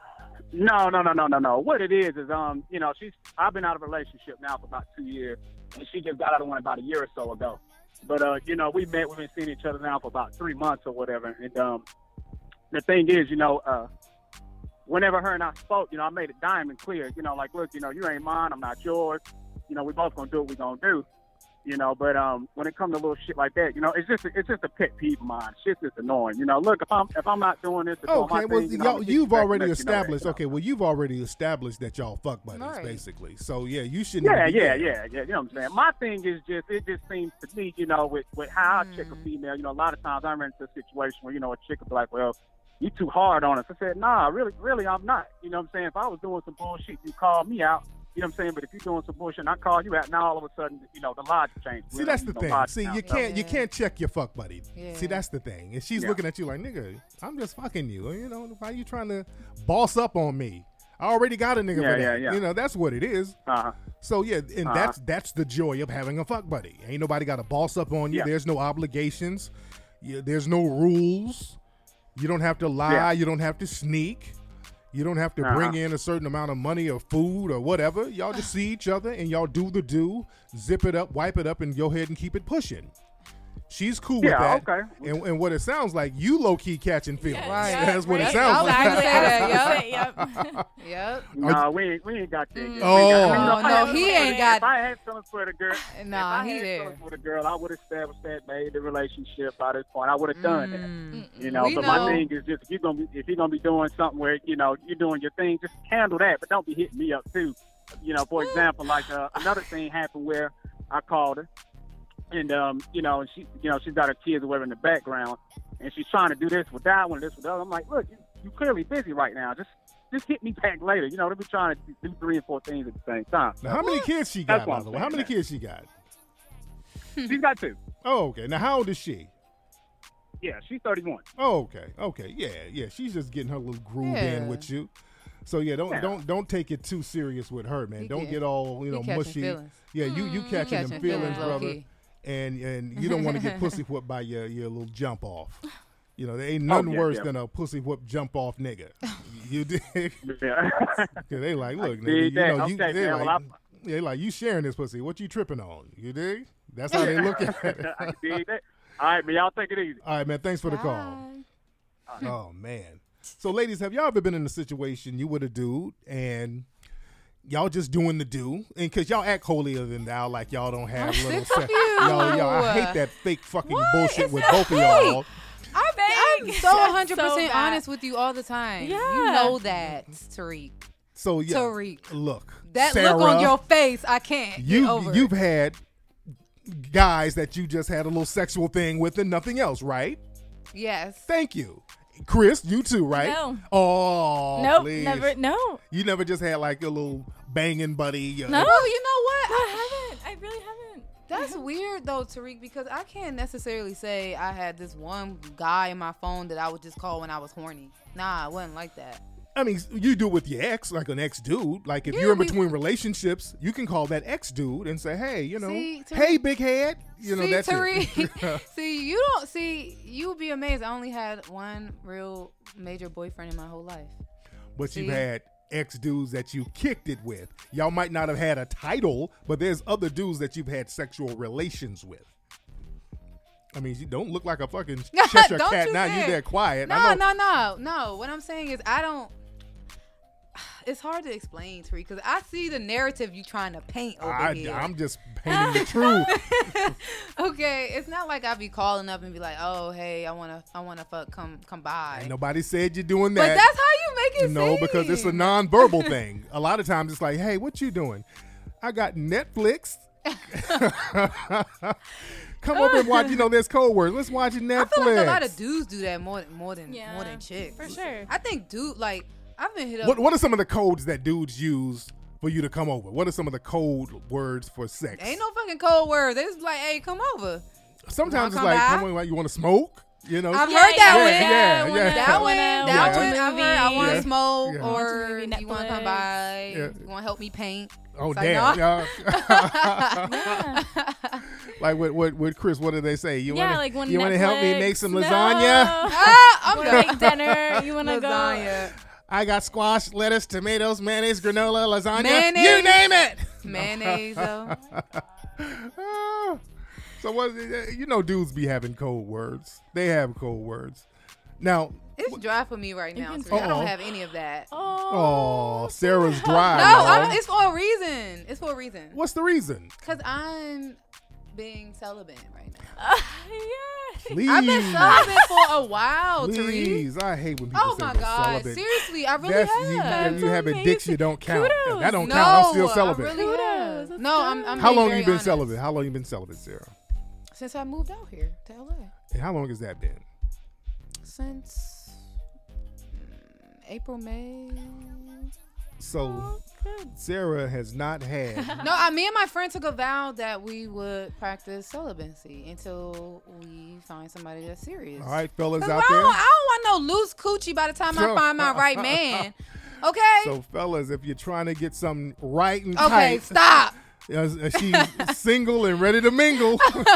No, no, no, no, no, no. What it is is, um, you know, she's. I've been out of a relationship now for about two years, and she just got out of one about a year or so ago. But uh, you know, we met. We've been seeing each other now for about three months or whatever. And um, the thing is, you know, uh, whenever her and I spoke, you know, I made it diamond clear. You know, like, look, you know, you ain't mine. I'm not yours. You know, we both gonna do what we gonna do. You know, but um, when it comes to little shit like that, you know, it's just a, it's just a pet peeve of mine. Shit's just annoying. You know, look, if I'm if I'm not doing this, or doing my Okay, well, thing, you know, y'all, I'm gonna you've get you back already and let you know that, established. you know. Okay, well, you've already established that y'all fuck buddies, Right. basically. So yeah, you shouldn't. Yeah, even be yeah, there. yeah, yeah. You know what I'm saying? My thing is just, it just seems to me, you know, with, with how I check a female, you know, a lot of times I run into a situation where, you know, a chick will be like, well, you too hard on us. I said, nah, really, really, I'm not. You know what I'm saying? If I was doing some bullshit, you call me out. You know what I'm saying? But if you're doing some bullshit and I call you out, now all of a sudden, you know, the logic changes. See, that's the You know, thing. logic See, now. you can't you Yeah. can't check your fuck buddy. Yeah. See, that's the thing. And she's Yeah. looking at you like, nigga, I'm just fucking you. You know, why you trying to boss up on me? I already got a nigga Yeah, for that. yeah, yeah. You know, that's what it is. Uh-huh. So yeah, and Uh-huh. that's that's the joy of having a fuck buddy. Ain't nobody got to boss up on you. Yeah. There's no obligations. You, there's no rules. You don't have to lie. Yeah. You don't have to sneak. You don't have to Uh-huh. bring in a certain amount of money or food or whatever. Y'all just see each other and y'all do the do, zip it up, wipe it up, and go ahead and keep it pushing. She's cool with Yeah, that. okay. And, and what it sounds like, you low key catching feelings. Right. That's what it Right. sounds I was like. gonna say that, Yep. Yep. No, we ain't, we ain't got that yet. We ain't Oh. got- you know, if I No, had he feelings- ain't got- If I had feelings for the girl, Nah, if I he had there. feelings for the girl, I would have established that, made the relationship by this point. I would have done that. Mm. You know, We but know. my thing is just if you're gonna be if you're gonna be doing something where you know you're doing your thing, just handle that, but don't be hitting me up too. You know, for example, like uh, another thing happened where I called her, and um, you know, and she, you know, she's got her kids or whatever in the background, and she's trying to do this with that one, this with that. I'm like, look, you, you're clearly busy right now. Just just hit me back later. You know, they'll be trying to do three and four things at the same time. Now, how many kids she That's got, what by I'm the way? How saying, many man. kids she got? She's got two. Oh, okay. Now, how old is she? Yeah, she's thirty-one. Oh, okay, okay, yeah, yeah. She's just getting her little groove in Yeah. with you. So yeah, don't Yeah. don't don't take it too serious with her, man. He don't get- get all you know he catching mushy. feelings. Yeah, you you catching, them catching feelings, feelings, brother. low-key. And and you don't want to get pussy whipped by your your little jump off. You know, there ain't nothing Oh, yeah, worse yeah. than a pussy whip jump off nigga. You dig? Yeah. Cause they like, look, nigga, dig you that. know, you Okay, they man, like, well, Yeah, like you sharing this pussy. What you tripping on? You dig? That's how they look at it. I can dig that. All right, man. Y'all take it easy. All right, man. Thanks for the call. Oh man. So, ladies, have y'all ever been in a situation you with a dude and y'all just doing the do, and because y'all act holier than thou, like y'all don't have little sex. Y'all, y'all, I hate that fake fucking What? bullshit It's with not both of y'all. I'm, I'm so one hundred percent honest with you all the time. Yeah. You know that, Tariq. So yeah, Tariq. look, That Sarah, look on your face, I can't get you over. you've had guys that you just had a little sexual thing with and nothing else, right? Yes. Thank you. Chris, you too, right? No. Oh, Nope, please. never. No. You never just had like a little banging buddy. uh, No. Well, you know what? I haven't. I really haven't. That's weird though, Tariq, because I can't necessarily say I had this one guy in my phone that I would just call when I was horny. Nah, it wasn't like that. I mean, you do it with your ex, like an ex dude. Like if Yeah, you're in we- between relationships, you can call that ex dude and say, "Hey, you know, See, Tariq- hey, big head." You know, see, that's Tariq, it. see, you don't see. You would be amazed. I only had one real major boyfriend in my whole life. But you've See? had ex dudes that you kicked it with. Y'all might not have had a title, but there's other dudes that you've had sexual relations with. I mean, you don't look like a fucking Cheshire Don't cat you now. dare. You that quiet. No, I know. no, no, no. What I'm saying is, I don't. It's hard to explain, Tariq, because I see the narrative you trying to paint over I, here. I'm just painting the truth. Okay, it's not like I be calling up and be like, "Oh, hey, I wanna, I wanna fuck, come, come by." Ain't nobody said you're doing But that. that's how you make it No, because it's a seem. non-verbal thing. A lot of times it's like, hey, what you doing? I got Netflix. Come over and watch. You know, there's code words. Let's watch Netflix. I feel like a lot of dudes do that more, more than, Yeah, more than chicks. for sure. I think dude, like I've been hit up. What What are some of the codes that dudes use for you to come over? What are some of the code words for sex? Ain't no fucking cold words. They just be like, "Hey, come over." Sometimes it's Wanna come like, by? come on, like, you want to smoke? You know, I've Yeah, heard that yeah, one. yeah, wanna- yeah. That one, wanna that watch a one. I've heard I want to Yeah. smoke, Yeah. or Watch a movie, you want to come Netflix. by. Yeah. You want to help me paint? Oh It's like, damn! no. Yeah. Like with, with with Chris, what do they say? You Yeah, wanna, like when you want to help me Netflix- make some No. lasagna? Ah, I'm Wanna done. make dinner? You wanna go? Lasagna. I got squash, lettuce, tomatoes, mayonnaise, granola, lasagna. Mayonnaise. You name it. Mayonnaise, though. Ah. So what? You know, dudes be having code words. They have code words. Now, It's dry for me right now. can Tariq. I Uh-oh. don't have any of that. oh, Sarah's dry. No, y'all. I'm, it's for a reason. It's for a reason. What's the reason? Because I'm being celibate right now. Uh, yeah. Please, I've been celibate for a while, Tariq. please. I hate when people Oh say my they're God. celibate. Seriously, I really That's, have. you, That's you have amazing. dicks you don't count. Kudos. That don't no, count. I'm still celibate. I really Kudos. have. That's No, I'm, good. I'm How being long very you been honest. celibate? How long you been celibate, Sarah? Since I moved out here to L A. And how long has that been? Since mm, April, May. So Sarah has not had. No, I, me and my friend took a vow that we would practice celibacy until we find somebody that's serious. All right, fellas 'Cause out I there. don't, I don't want no loose coochie by the time I find my right man. Okay? So, fellas, if you're trying to get something right and Okay, tight, stop. uh, she's single and ready to mingle.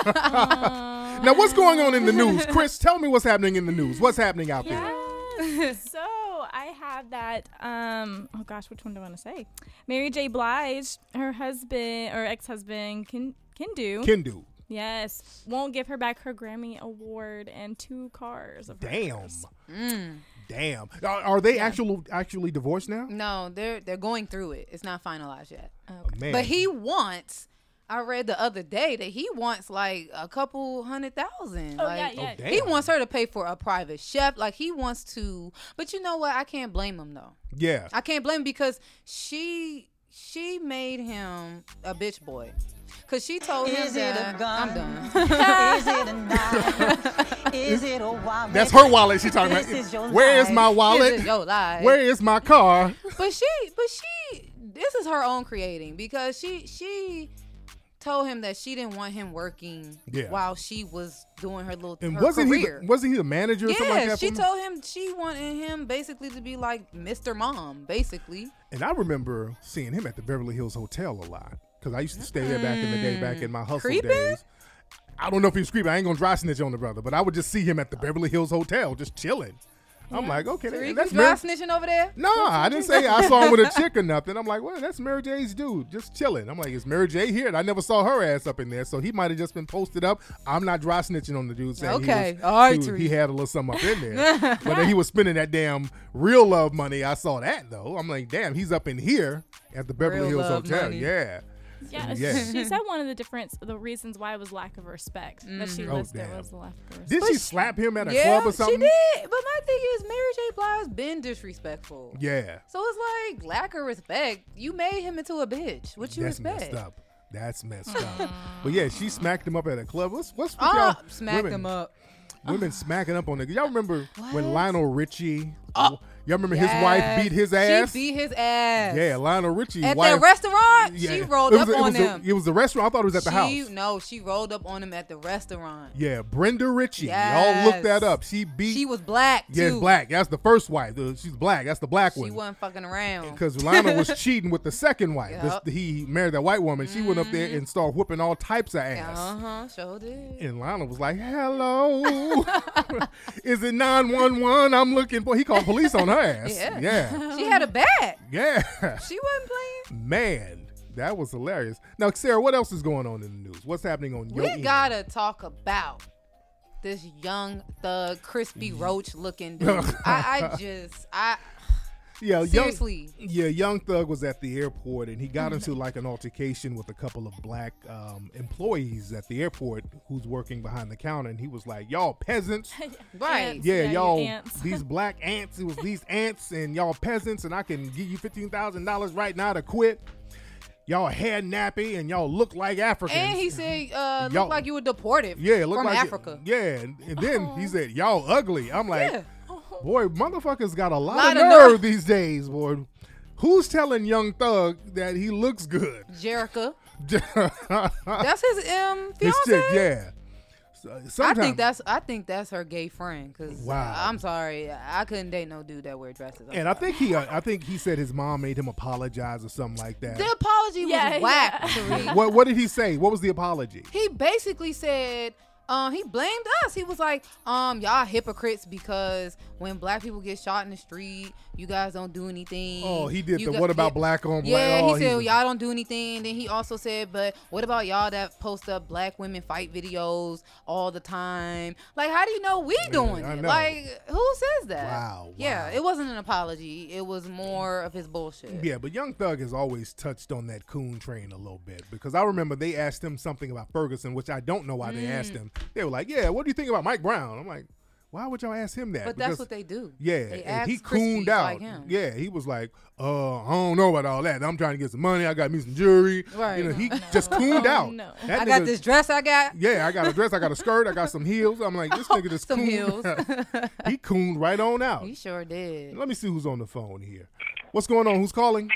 Now, what's going on in the news? Chris, tell me what's happening in the news. What's happening out there? Yes. So I have that. Um. Oh gosh, which one do I want to say? Mary J. Blige, her husband or ex-husband, can can do. Can do. Yes, won't give her back her Grammy award and two cars. Of Damn. hers. Mm. Damn. Are, are they actually actually divorced now? No, they're they're going through it. It's not finalized yet. Okay. Man. But he wants. I read the other day that he wants like a couple hundred thousand. Oh, like, yeah, yeah. Oh, damn. He wants her to pay for a private chef. Like he wants to. But you know what? I can't blame him though. Yeah. I can't blame him because she she made him a bitch boy. Cause she told him Is it a that gun? I'm done. Is it a knife? Is it a wallet? That's her wallet she talking This about. is your Where is life. my This wallet? is your life. Where is my car? But she, but she, this is her own creating because she, she told him that she didn't want him working Yeah. while she was doing her little And her wasn't career. he the, wasn't he the manager or yeah, something like that? she for him? told him she wanted him basically to be like Mister Mom, basically. And I remember seeing him at the Beverly Hills Hotel a lot because I used to stay there back in the day, back in my hustle Creeping? days. I don't know if he was creeping. I ain't gonna dry snitch on the brother, but I would just see him at the Beverly Hills Hotel, just chilling. I'm Yeah. like, okay, Tariq, that's you dry Mary. snitching over there? No, I didn't say I saw him with a chick or nothing. I'm like, well, that's Mary J's dude, just chilling. I'm like, is Mary J here? And I never saw her ass up in there, so he might have just been posted up. I'm not dry snitching on the dude saying Okay. he, was, All right, he, was- Tariq. he had a little something up in there. But then he was spending that damn real love money. I saw that, though. I'm like, damn, he's up in here at the Beverly Real Hills love Hotel. money. Yeah. Yeah, Yeah. she said one of the difference, the reasons why it was lack of respect that she Mhm. Oh, listed damn. was the lack of respect. Did But she she- slap him at a Yeah, club or something? she did. But my thing is, Mary J. Blige's been disrespectful. Yeah. So it's like lack of respect. You made him into a bitch. What you That's expect? messed up. That's messed up. But yeah, she smacked him up at a club. What's what's with Ah, y'all? smack women, him up. Women smacking up on niggas. Y'all remember when What? Lionel Richie? Oh, y'all remember his wife Yes. beat his ass? She beat his ass. Yeah, Lionel Richie. At wife, that restaurant, Yeah. she rolled It was up a- it on was a- him. It was the restaurant. I thought it was at the she, house. No, she rolled up on him at the restaurant. Yeah, Brenda Ritchie. Y'all Yes. look that up. She beat. She was black too. Yes, black. That's the first wife. The- She's black. That's the black She one. wasn't fucking around. Because Lionel was cheating with the second wife. Yep. This- he married that white woman. She went up there and started whooping all types of ass. Uh huh. Sure did. And Lionel was like, hello. Is it nine one one? I'm looking for. He called police on her ass. Yeah. Yeah. She had a bat. Yeah. She wasn't playing. Man, that was hilarious. Now, Sarah, what else is going on in the news? What's happening on your We end? gotta talk about this young thug, crispy roach looking dude. I, I just, I Yeah, seriously. Young, yeah, Young Thug was at the airport and he got into like an altercation with a couple of black um, employees at the airport who's working behind the counter, and he was like, "Y'all peasants, Right. Ants. yeah, you y'all ants. these black ants. It was these ants and y'all peasants, and I can give you fifteen thousand dollars right now to quit. Y'all hair nappy and y'all look like Africans." And he said, uh, Y'all- look like you were deported "Yeah, look from like Africa. Yeah, and, and then he said, "Y'all ugly." I'm like, Yeah. boy, motherfuckers got a lot, Lot of of nerve nerve. these days, boy. Who's telling Young Thug that he looks good? Jerica. His That's his um fiance. chick, yeah. So, I sometime- think that's I think that's her gay friend. Cause Wow. I'm sorry, I couldn't date no dude that wear dresses. I'm and I sorry. think he, uh, I think he said his mom made him apologize or something like that. the apology was Yeah, whack. yeah. Tariq. What What did he say? What was the apology? He basically said, um, he blamed us. He was like, um, y'all hypocrites because when black people get shot in the street, you guys don't do anything. Oh, he did You the got- what about yeah. black on black? Yeah, oh, he said was- y'all don't do anything. Then he also said, but what about y'all that post up black women fight videos all the time? Like, how do you know we doing I it? know. Like, who says that? Wow, Yeah, wow. it wasn't an apology. It was more of his bullshit. Yeah, but Young Thug has always touched on that coon train a little bit because I remember they asked him something about Ferguson, which I don't know why they asked Mm. him. They were like, "Yeah, what do you think about Mike Brown?" I'm like, "Why would y'all ask him that?" But Because- that's what they do. Yeah, They and he ask cooned Crispies out. like him. Yeah, he was like, "Uh, I don't know about all that. I'm trying to get some money. I got me some jewelry." Right. You know, he just cooned Oh, out. no. That I got nigga- this dress I got. Yeah, I got a dress. I got a skirt. I got some heels. I'm like, this nigga just Some cooned. heels. He cooned right on out. He sure did. Let me see who's on the phone here. What's going on? Who's calling?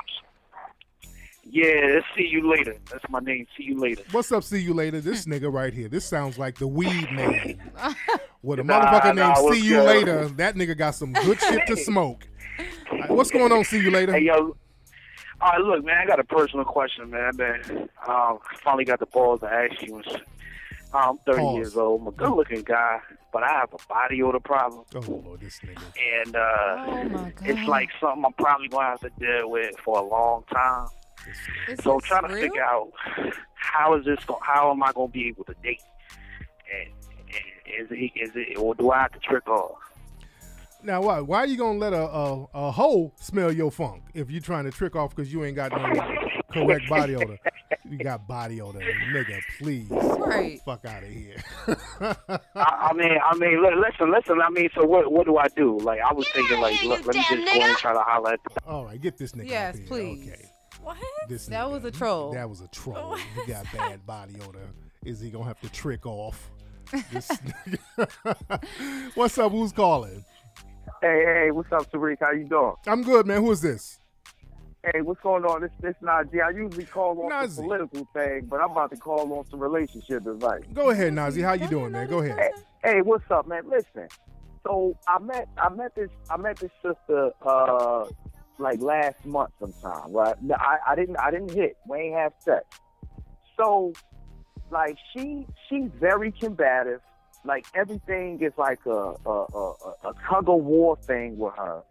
Yeah, see you later. That's my name. See you later. What's up? See you later. This nigga right here. This sounds like the weed man. With a Nah, motherfucker nah, named what's See You good? Later. That nigga got some good shit to smoke. All right, what's going on? See you later. Hey, yo. All right, look, man, I got a personal question, man. man. Um, finally got the balls to ask you. I'm thirty Pause. years old. I'm a good-looking guy, but I have a body odor problem. Oh Lord, this nigga. And uh, Oh my god. it's like something I'm probably going to have to deal with for a long time. Is So I'm this trying to real? figure out how is this? Go- how am I going to be able to date? And, and is it? Is it? Or do I have to trick off? Now, why? Why are you gonna let a a, a hoe smell your funk if you're trying to trick off because you ain't got no correct body odor? You got body odor, nigga. Please, Right. fuck out of here. I, I mean, I mean, li- listen, listen. I mean, so what? What do I do? Like, I was thinking, like, look, let me just go and try to holler at. The- All right, get this nigga. Yes, up here. please. Okay. What? This That nigga, was a troll. That was a troll. He got bad body odor. Is he gonna have to trick off? This nigga. What's up? Who's calling? Hey, hey, what's up, Tariq? How you doing? I'm good, man. Who is this? Hey, what's going on? This this Najee. I usually call on Najee. some political thing, but I'm about to call on some relationship advice. Go ahead, Nazi. How you doing, man? Go ahead. Hey, what's up, man? Listen. So I met I met this I met this sister uh like last month sometime, right? No, I, I didn't I didn't hit. We ain't have sex. So like she she's very combative. like everything is like a a, a, a tug of war thing with her.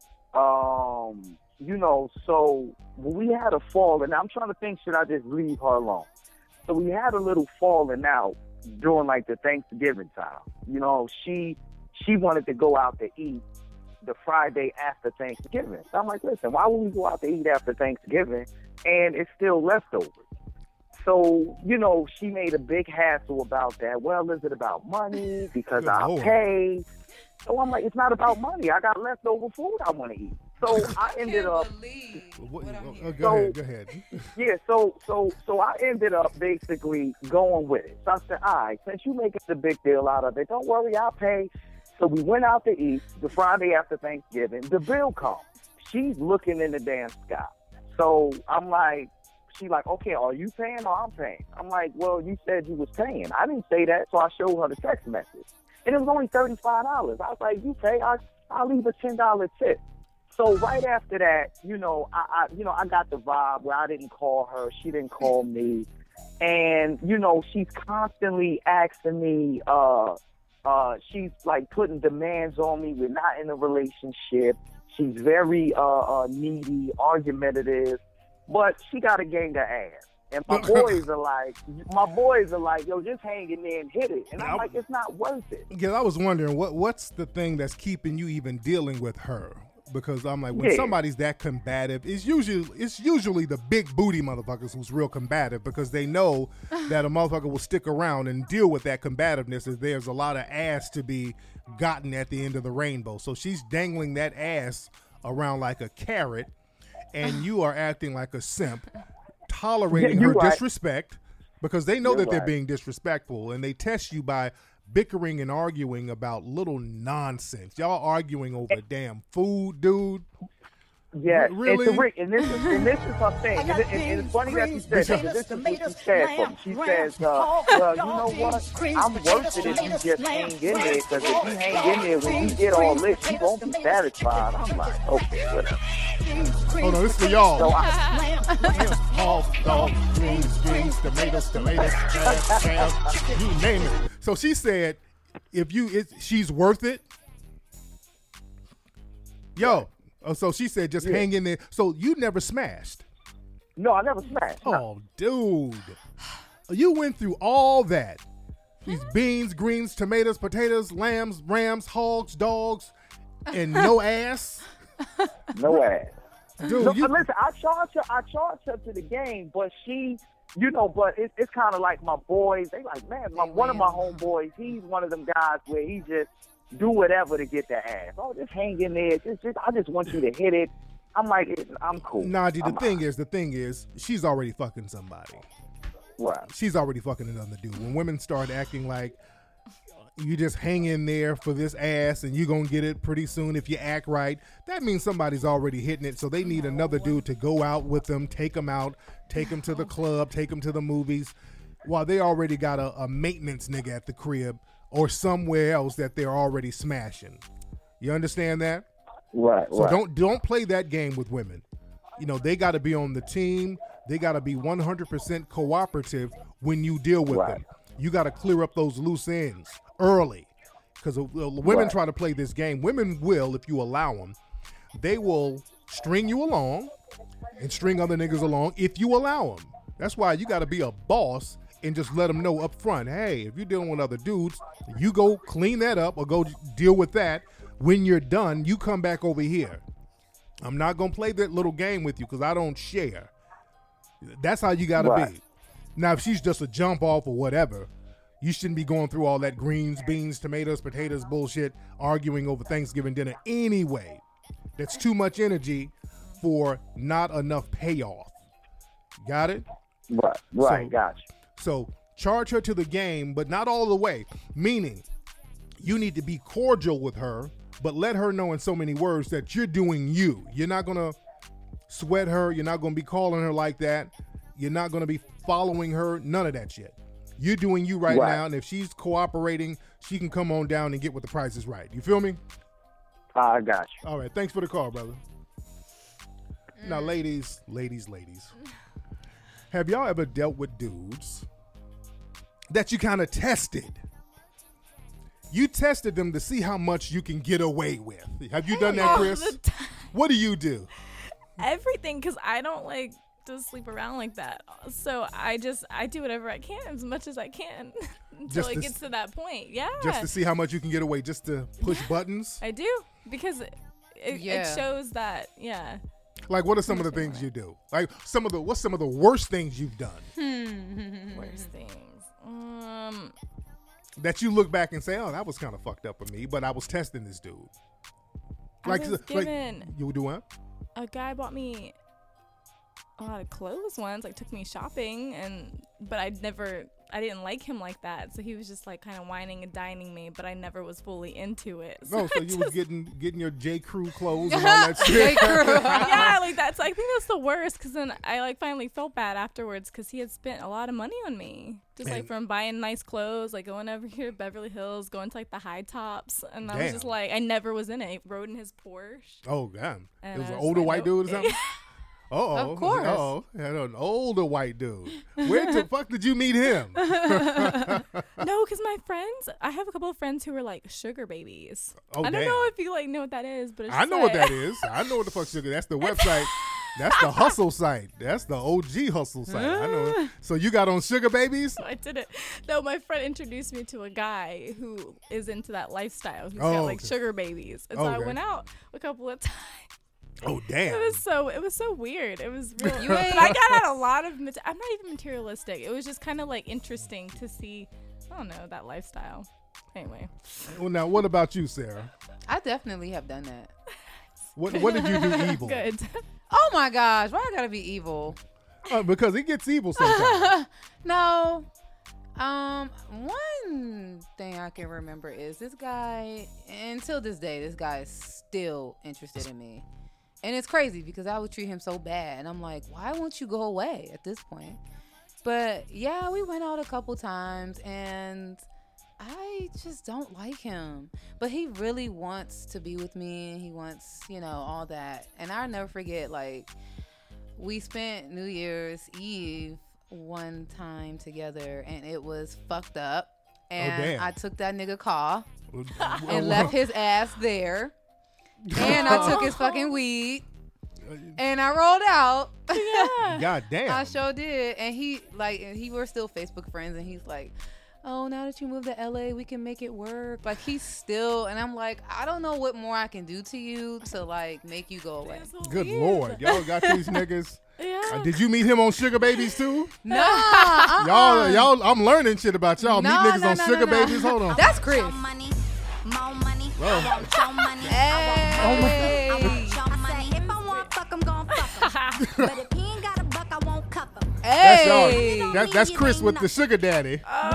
Um, you know, so we had a fall, and I'm trying to think, should I just leave her alone? So we had a little falling out during like the Thanksgiving time. You know, she she wanted to go out to eat the Friday after Thanksgiving. So I'm like, listen, why would we go out to eat after Thanksgiving and it's still leftovers? So, you know, she made a big hassle about that. Well, is it about money? Because Good I Lord. pay. So I'm like, it's not about money. I got leftover food I want to eat. So I ended up. What, oh, go So- ahead, go ahead. Yeah, so so so I ended up basically going with it. So I said, all right, since you making a big deal out of it, don't worry, I'll pay. So we went out to eat the Friday after Thanksgiving. The bill comes. She's looking in the damn sky. So I'm like, she like, okay, are you paying or I'm paying? I'm like, well, you said you was paying. I didn't say that, so I showed her the text message. And it was only thirty-five dollars. I was like, you pay, I, I'll leave a ten dollar tip. So right after that, you know, I, I, you know, I got the vibe where I didn't call her, she didn't call me, and you know, she's constantly asking me. Uh, uh, she's like putting demands on me. We're not in a relationship. She's very uh, uh, needy, argumentative, but she got to gain the ass. And my boys are like, my boys are like, yo, just hang in there and hit it. And I'm like, it's not worth it. Yeah, I was wondering what what's the thing that's keeping you even dealing with her? Because I'm like, when Yeah. somebody's that combative, it's usually it's usually the big booty motherfuckers who's real combative because they know that a motherfucker will stick around and deal with that combativeness if there's a lot of ass to be gotten at the end of the rainbow. So she's dangling that ass around like a carrot, and you are acting like a simp, tolerating Yeah, her you're right. disrespect because they know You're that they're right. being disrespectful, and they test you by bickering and arguing about little nonsense. Y'all arguing over damn food, dude. Yeah, Really? and, to Rick, and this is and this is her thing, and, it- and, and it's funny that she said that. 'Cause This is what she said for me. She says, uh, "Well, you know what? I'm worth it if you just hang in there. Because if you hang in there, when you get all this, you won't be satisfied." I'm like, okay, whatever. Hold on, this is for y'all. So I, Hog, dog, greens, greens, tomatoes, tomatoes, jam, jam, you name it. So she said, if you, it, she's worth it. Yo, oh, so she said, just Yeah. hang in there. So you never smashed. no, I never smashed. no. Oh, dude, you went through all that. These beans, greens, tomatoes, potatoes, lambs, rams, hogs, dogs, and no ass. No ass. Dude, No, you, listen, I charge her. I charge her to the game, but she, you know, but it, it's kind of like my boys. They like, man, my, one of my homeboys. He's one of them guys where he just do whatever to get the ass. Oh, just hang in there. Just, just, I just want you to hit it. I'm like, it, I'm cool. nah, dude, the I'm thing is, the thing is, she's already fucking somebody. Right. She's already fucking another dude. When women start acting like you just hang in there for this ass and you're gonna get it pretty soon if you act right, that means somebody's already hitting it. So they need another dude to go out with them, take them out, take them to the club, take them to the movies, while they already got a, a maintenance nigga at the crib or somewhere else that they're already smashing. You understand that? Right. So right. don't don't play that game with women. You know, they got to be on the team. They got to be one hundred percent cooperative when you deal with Right. them. You got to clear up those loose ends early because women Right. try to play this game. Women will, if you allow them, they will string you along and string other niggas along if you allow them. That's why you got to be a boss and just let them know up front, hey, if you're dealing with other dudes, you go clean that up or go deal with that. When you're done, you come back over here. I'm not going to play that little game with you because I don't share. That's how you got to Right. be. Now, if she's just a jump off or whatever, you shouldn't be going through all that greens, beans, tomatoes, potatoes bullshit, arguing over Thanksgiving dinner anyway. That's too much energy for not enough payoff. Got it? Right. Right. So- Gotcha. So charge her to the game, but not all the way. Meaning, you need to be cordial with her, but let her know in so many words that you're doing you. You're not going to sweat her. You're not going to be calling her like that. You're not going to be following her. None of that shit. You're doing you right, Right. now, and if she's cooperating, she can come on down and get what the price is right. You feel me? I got you. All right. Thanks for the call, brother. Now, ladies, ladies, ladies, have y'all ever dealt with dudes that you kind of tested? you tested them to see how much you can get away with. Have you done that, All Chris? the time. What do you do? Everything, because I don't like to sleep around like that. So I just I do whatever I can as much as I can until Just it to gets s- to that point. Yeah. Just to see how much you can get away, just to push buttons? I do because it, it, Yeah. it shows that yeah. Like, what are some of the things you do? Like, some of the what's some of the worst things you've done Worst things. Um. that you look back and say, "Oh, that was kind of fucked up of me," but I was testing this dude. I Like, was like given you do what? a guy bought me a lot of clothes once, like took me shopping, and but I never, I didn't like him like that. So he was just like kind of whining and dining me, but I never was fully into it. No, I so you just- was getting getting your J. Crew clothes and all that shit. yeah, like that's. I think that's the worst because then I like finally felt bad afterwards because he had spent a lot of money on me, just like And- from buying nice clothes, like going over here to Beverly Hills, going to like the high tops, and I was just Damn. like, I never was in it. He rode in his Porsche. Oh god, And it was I an was older like, white nope. dude or something. Uh-oh. Of course. Oh, an older white dude. Where the fuck did you meet him? No, because my friends, I have a couple of friends who are like sugar babies. Oh, I don't damn. know if you like know what that is, but it's I just know what like- that is. I know what the fuck sugar. That's the website. That's the hustle site. That's the O G hustle site. I know. it. So you got on Sugar Babies? I did it. No, my friend introduced me to a guy who is into that lifestyle. Who's Oh, got like okay. sugar babies, and so I Okay. went out a couple of times. Oh damn. It was so it was so weird. It was real. You but ain't- I got out a lot of. Mat- I'm not even materialistic. It was just kind of like interesting to see. I don't know that lifestyle. Anyway, Well, now what about you, Sarah? I definitely have done that. What what did you do evil? good. Oh my gosh, why I gotta be evil? Uh, because it gets evil sometimes. No. Um, one thing I can remember is this guy, until this day, this guy is still interested in me. And it's crazy because I would treat him so bad. And I'm like, why won't you go away at this point? But yeah, we went out a couple times and I just don't like him. But he really wants to be with me and he wants, you know, all that. And I'll never forget, like, we spent New Year's Eve one time together and it was fucked up. And damn. I took that nigga car Uh, and left his ass there. And I took his fucking weed. And I rolled out. Yeah. God damn. I sure did. And he like and he were still Facebook friends and he's like, oh, now that you moved to L A, we can make it work. Like he's still and I'm like, I don't know what more I can do to you to like make you go away. It's so Good weird. Lord. Y'all got these niggas. Yeah. Uh, did you meet him on Sugar Babies too? Nah, uh-uh. Y'all, y'all, I'm learning shit about y'all. No, Meet niggas no, on no, Sugar no, no. Babies. Hold on. That's Chris. Money, more money. Oh. I want your money. Hey. I want your money. If I want fuck, I'm gon' fuck him. But if he ain't got a buck, I won't cuff him. That's Hey. y'all. That, that's Chris with the Sugar Daddy. Oh,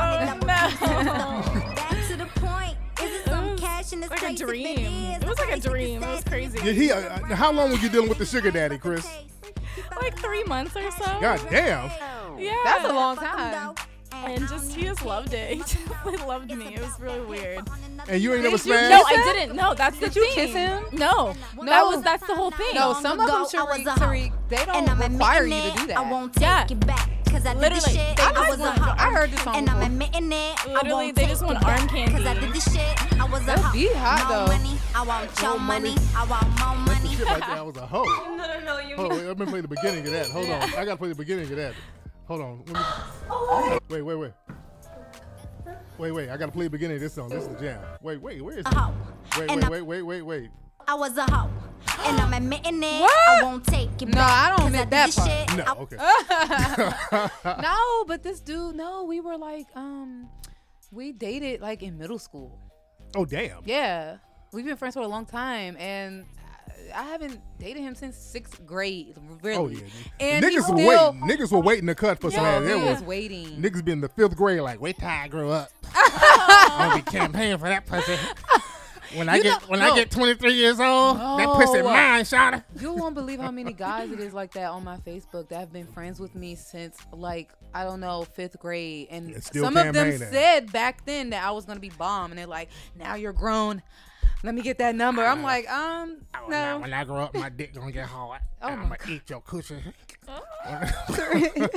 Back to the point. Is it some cash in this like a place? If dream. is, It was like a I take dream. the It was stats crazy. Did he? Uh, uh, how long were you dealing with the Sugar Daddy, Chris? Like three months or so. God damn. Yeah. That's a long time. And just he just loved it. He just really loved me. It was really weird. And you ain't never Did you smashed? No, kiss I him? didn't. No, that's the Did you thing. kiss him? No. No. That was that's the whole thing. No, some of them, ago, I Tariq, was a hoe. Tariq, they And don't I'm require you admitting to do it, that. I won't take Yeah. it back. Cause I did Literally, the shit. they I just was a want- hoe. I heard this song And I'm before. admitting it. I Literally, won't they take just want it arm back. candy. Cause I did the shit. I was a That hoe. beat hot, More though. money. I want your More money. money. I want more That's the money. shit right there. I was a hoe. No, no, no. You Hold on, wait, let me play the beginning of that. Hold on. I gotta play the beginning of that. Hold on. Let me- Wait, wait, wait. Wait, wait. I gotta play the beginning of this song. This is the jam. Wait, wait. Where is A it? hoe. Wait, And wait, I- wait, wait, wait, wait. I was a hoe. And I'm admitting it. What? I won't take it No, back. I don't 'Cause admit did that the part. shit. No, I- okay. No, but this dude, no, we were like, um, we dated like in middle school. Oh, damn. Yeah, we've been friends for a long time, and I haven't dated him since sixth grade. Really. Oh, yeah. And he niggas were still- waiting. Niggas were waiting to cut for some Yeah, ass. There he was was waiting. niggas been in the fifth grade like, wait till I grow up. I'll be campaigning for that pussy. When I You get know- when no. I get twenty-three years old, that pussy No. mine, shawty. You won't believe how many guys it is like that on my Facebook that have been friends with me since like I don't know fifth grade, and It's still some of them campaigning. said back then that I was gonna be bomb, and they're like, "Now you're grown, let me get that number." I'm like, um, Now, no. when I grow up, my dick gonna get hard. Oh I'm my gonna eat your cushion.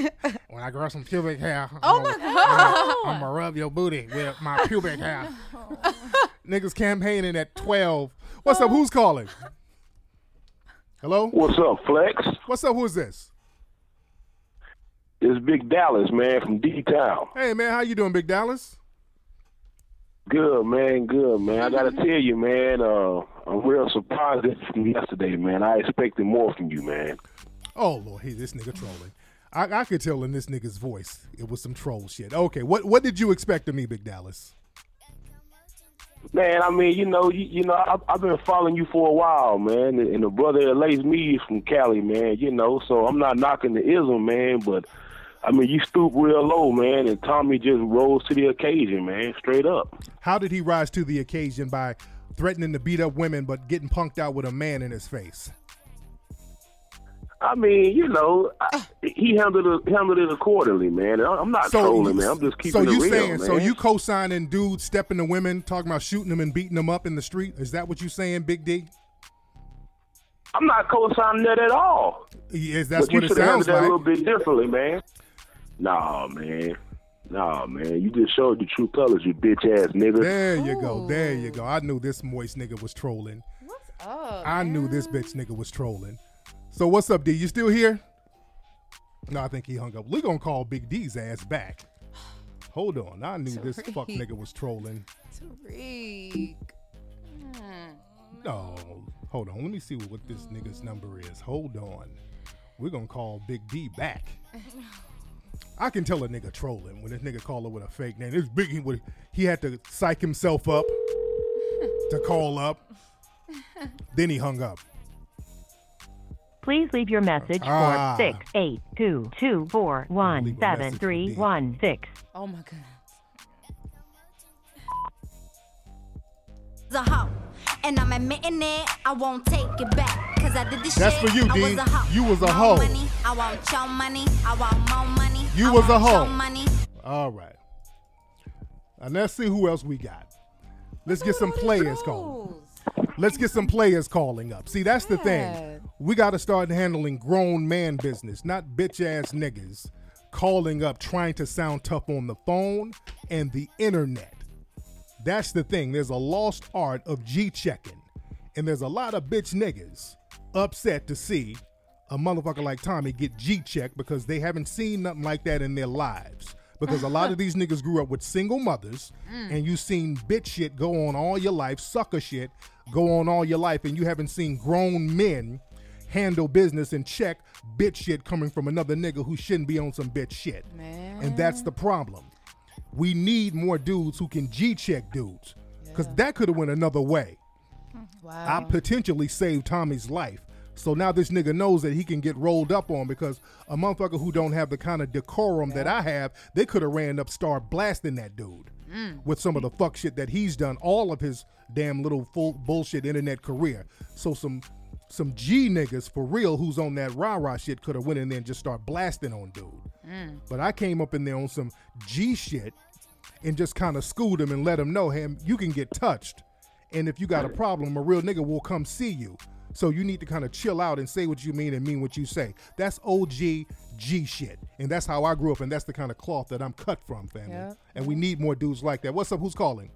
When I grow some pubic hair, Oh I'm my gonna- God. I'm gonna rub your booty with my pubic hair. Niggas campaigning at twelve. What's up? Who's calling? Hello? What's up, Flex? What's up? Who is this? It's Big Dallas, man, from D-Town. Hey, man. How you doing, Big Dallas? Good, man. Good, man. I got to tell you, man, uh, I'm real surprised from yesterday, man. I expected more from you, man. Oh, Lord. Hey, this nigga trolling. I, I could tell in this nigga's voice it was some troll shit. Okay, what what did you expect of me, Big Dallas? Man, I mean, you know, you, you know, I, I've been following you for a while, man, and, and the brother that lays me is from Cali, man, you know, so I'm not knocking the ism, man, but, I mean, you stoop real low, man, and Tommy just rose to the occasion, man, straight up. How did he rise to the occasion? By threatening to beat up women but getting punked out with a man in his face? I mean, you know, I, he handled it, handled it accordingly, man. I'm not so trolling, you, man. I'm just keeping so it you real, saying, man. So you co-signing dudes stepping to women, talking about shooting them and beating them up in the street? Is that what you saying, Big D? I'm not co-signing that at all. Yes, that's but what you it should have sounds handled that like. a little bit differently, man. Nah, man. Nah, man. You just showed your true colors, you bitch-ass nigga. There you go. There you go. I knew this moist nigga was trolling. What's up? I knew this bitch nigga was trolling. So what's up, D? You still here? No, I think he hung up. We're going to call Big D's ass back. Hold on. I knew Tariq. this fuck nigga was trolling. Tariq. Hmm. No. Hold on. Let me see what this nigga's number is. Hold on. We're going to call Big D back. I can tell a nigga trolling when this nigga call her with a fake name. This Big, he, would, he had to psych himself up to call up. Then he hung up. Please leave your message Ah. for six eight two two four one seven three one six. Oh my goodness. A hoe, and I'm admitting it. I won't take it back, cause I did this That's shit. for you, I D. was a hoe. You was a More hoe. Money. I want your money. I want more money. You I was a want your hoe. money. All right. And let's see who else we got. Let's get some players calling. Let's get some players calling up. See, that's the thing. We got to start handling grown man business, not bitch ass niggas calling up trying to sound tough on the phone and the internet. That's the thing. There's a lost art of G-checking. And there's a lot of bitch niggas upset to see a motherfucker like Tommy get G-checked because they haven't seen nothing like that in their lives. Because a lot of these niggas grew up with single mothers, Mm. and you seen bitch shit go on all your life, sucker shit go on all your life, and you haven't seen grown men handle business and check bitch shit coming from another nigga who shouldn't be on some bitch shit. Man. And that's the problem. We need more dudes who can G-check dudes, because that could have went another way. Wow. I potentially saved Tommy's life. So now this nigga knows that he can get rolled up on, because a motherfucker who don't have the kind of decorum that I have, they could have ran up, start blasting that dude Mm. with some of the fuck shit that he's done all of his damn little full bullshit internet career. So some some G niggas for real who's on that rah-rah shit could have went in there and just start blasting on dude. Mm. But I came up in there on some G shit and just kind of schooled him and let him know, hey, you can get touched. And if you got a problem, a real nigga will come see you. So you need to kind of chill out and say what you mean and mean what you say. That's O G G shit. And that's how I grew up, and that's the kind of cloth that I'm cut from, family. Yeah. And we need more dudes like that. What's up? Who's calling?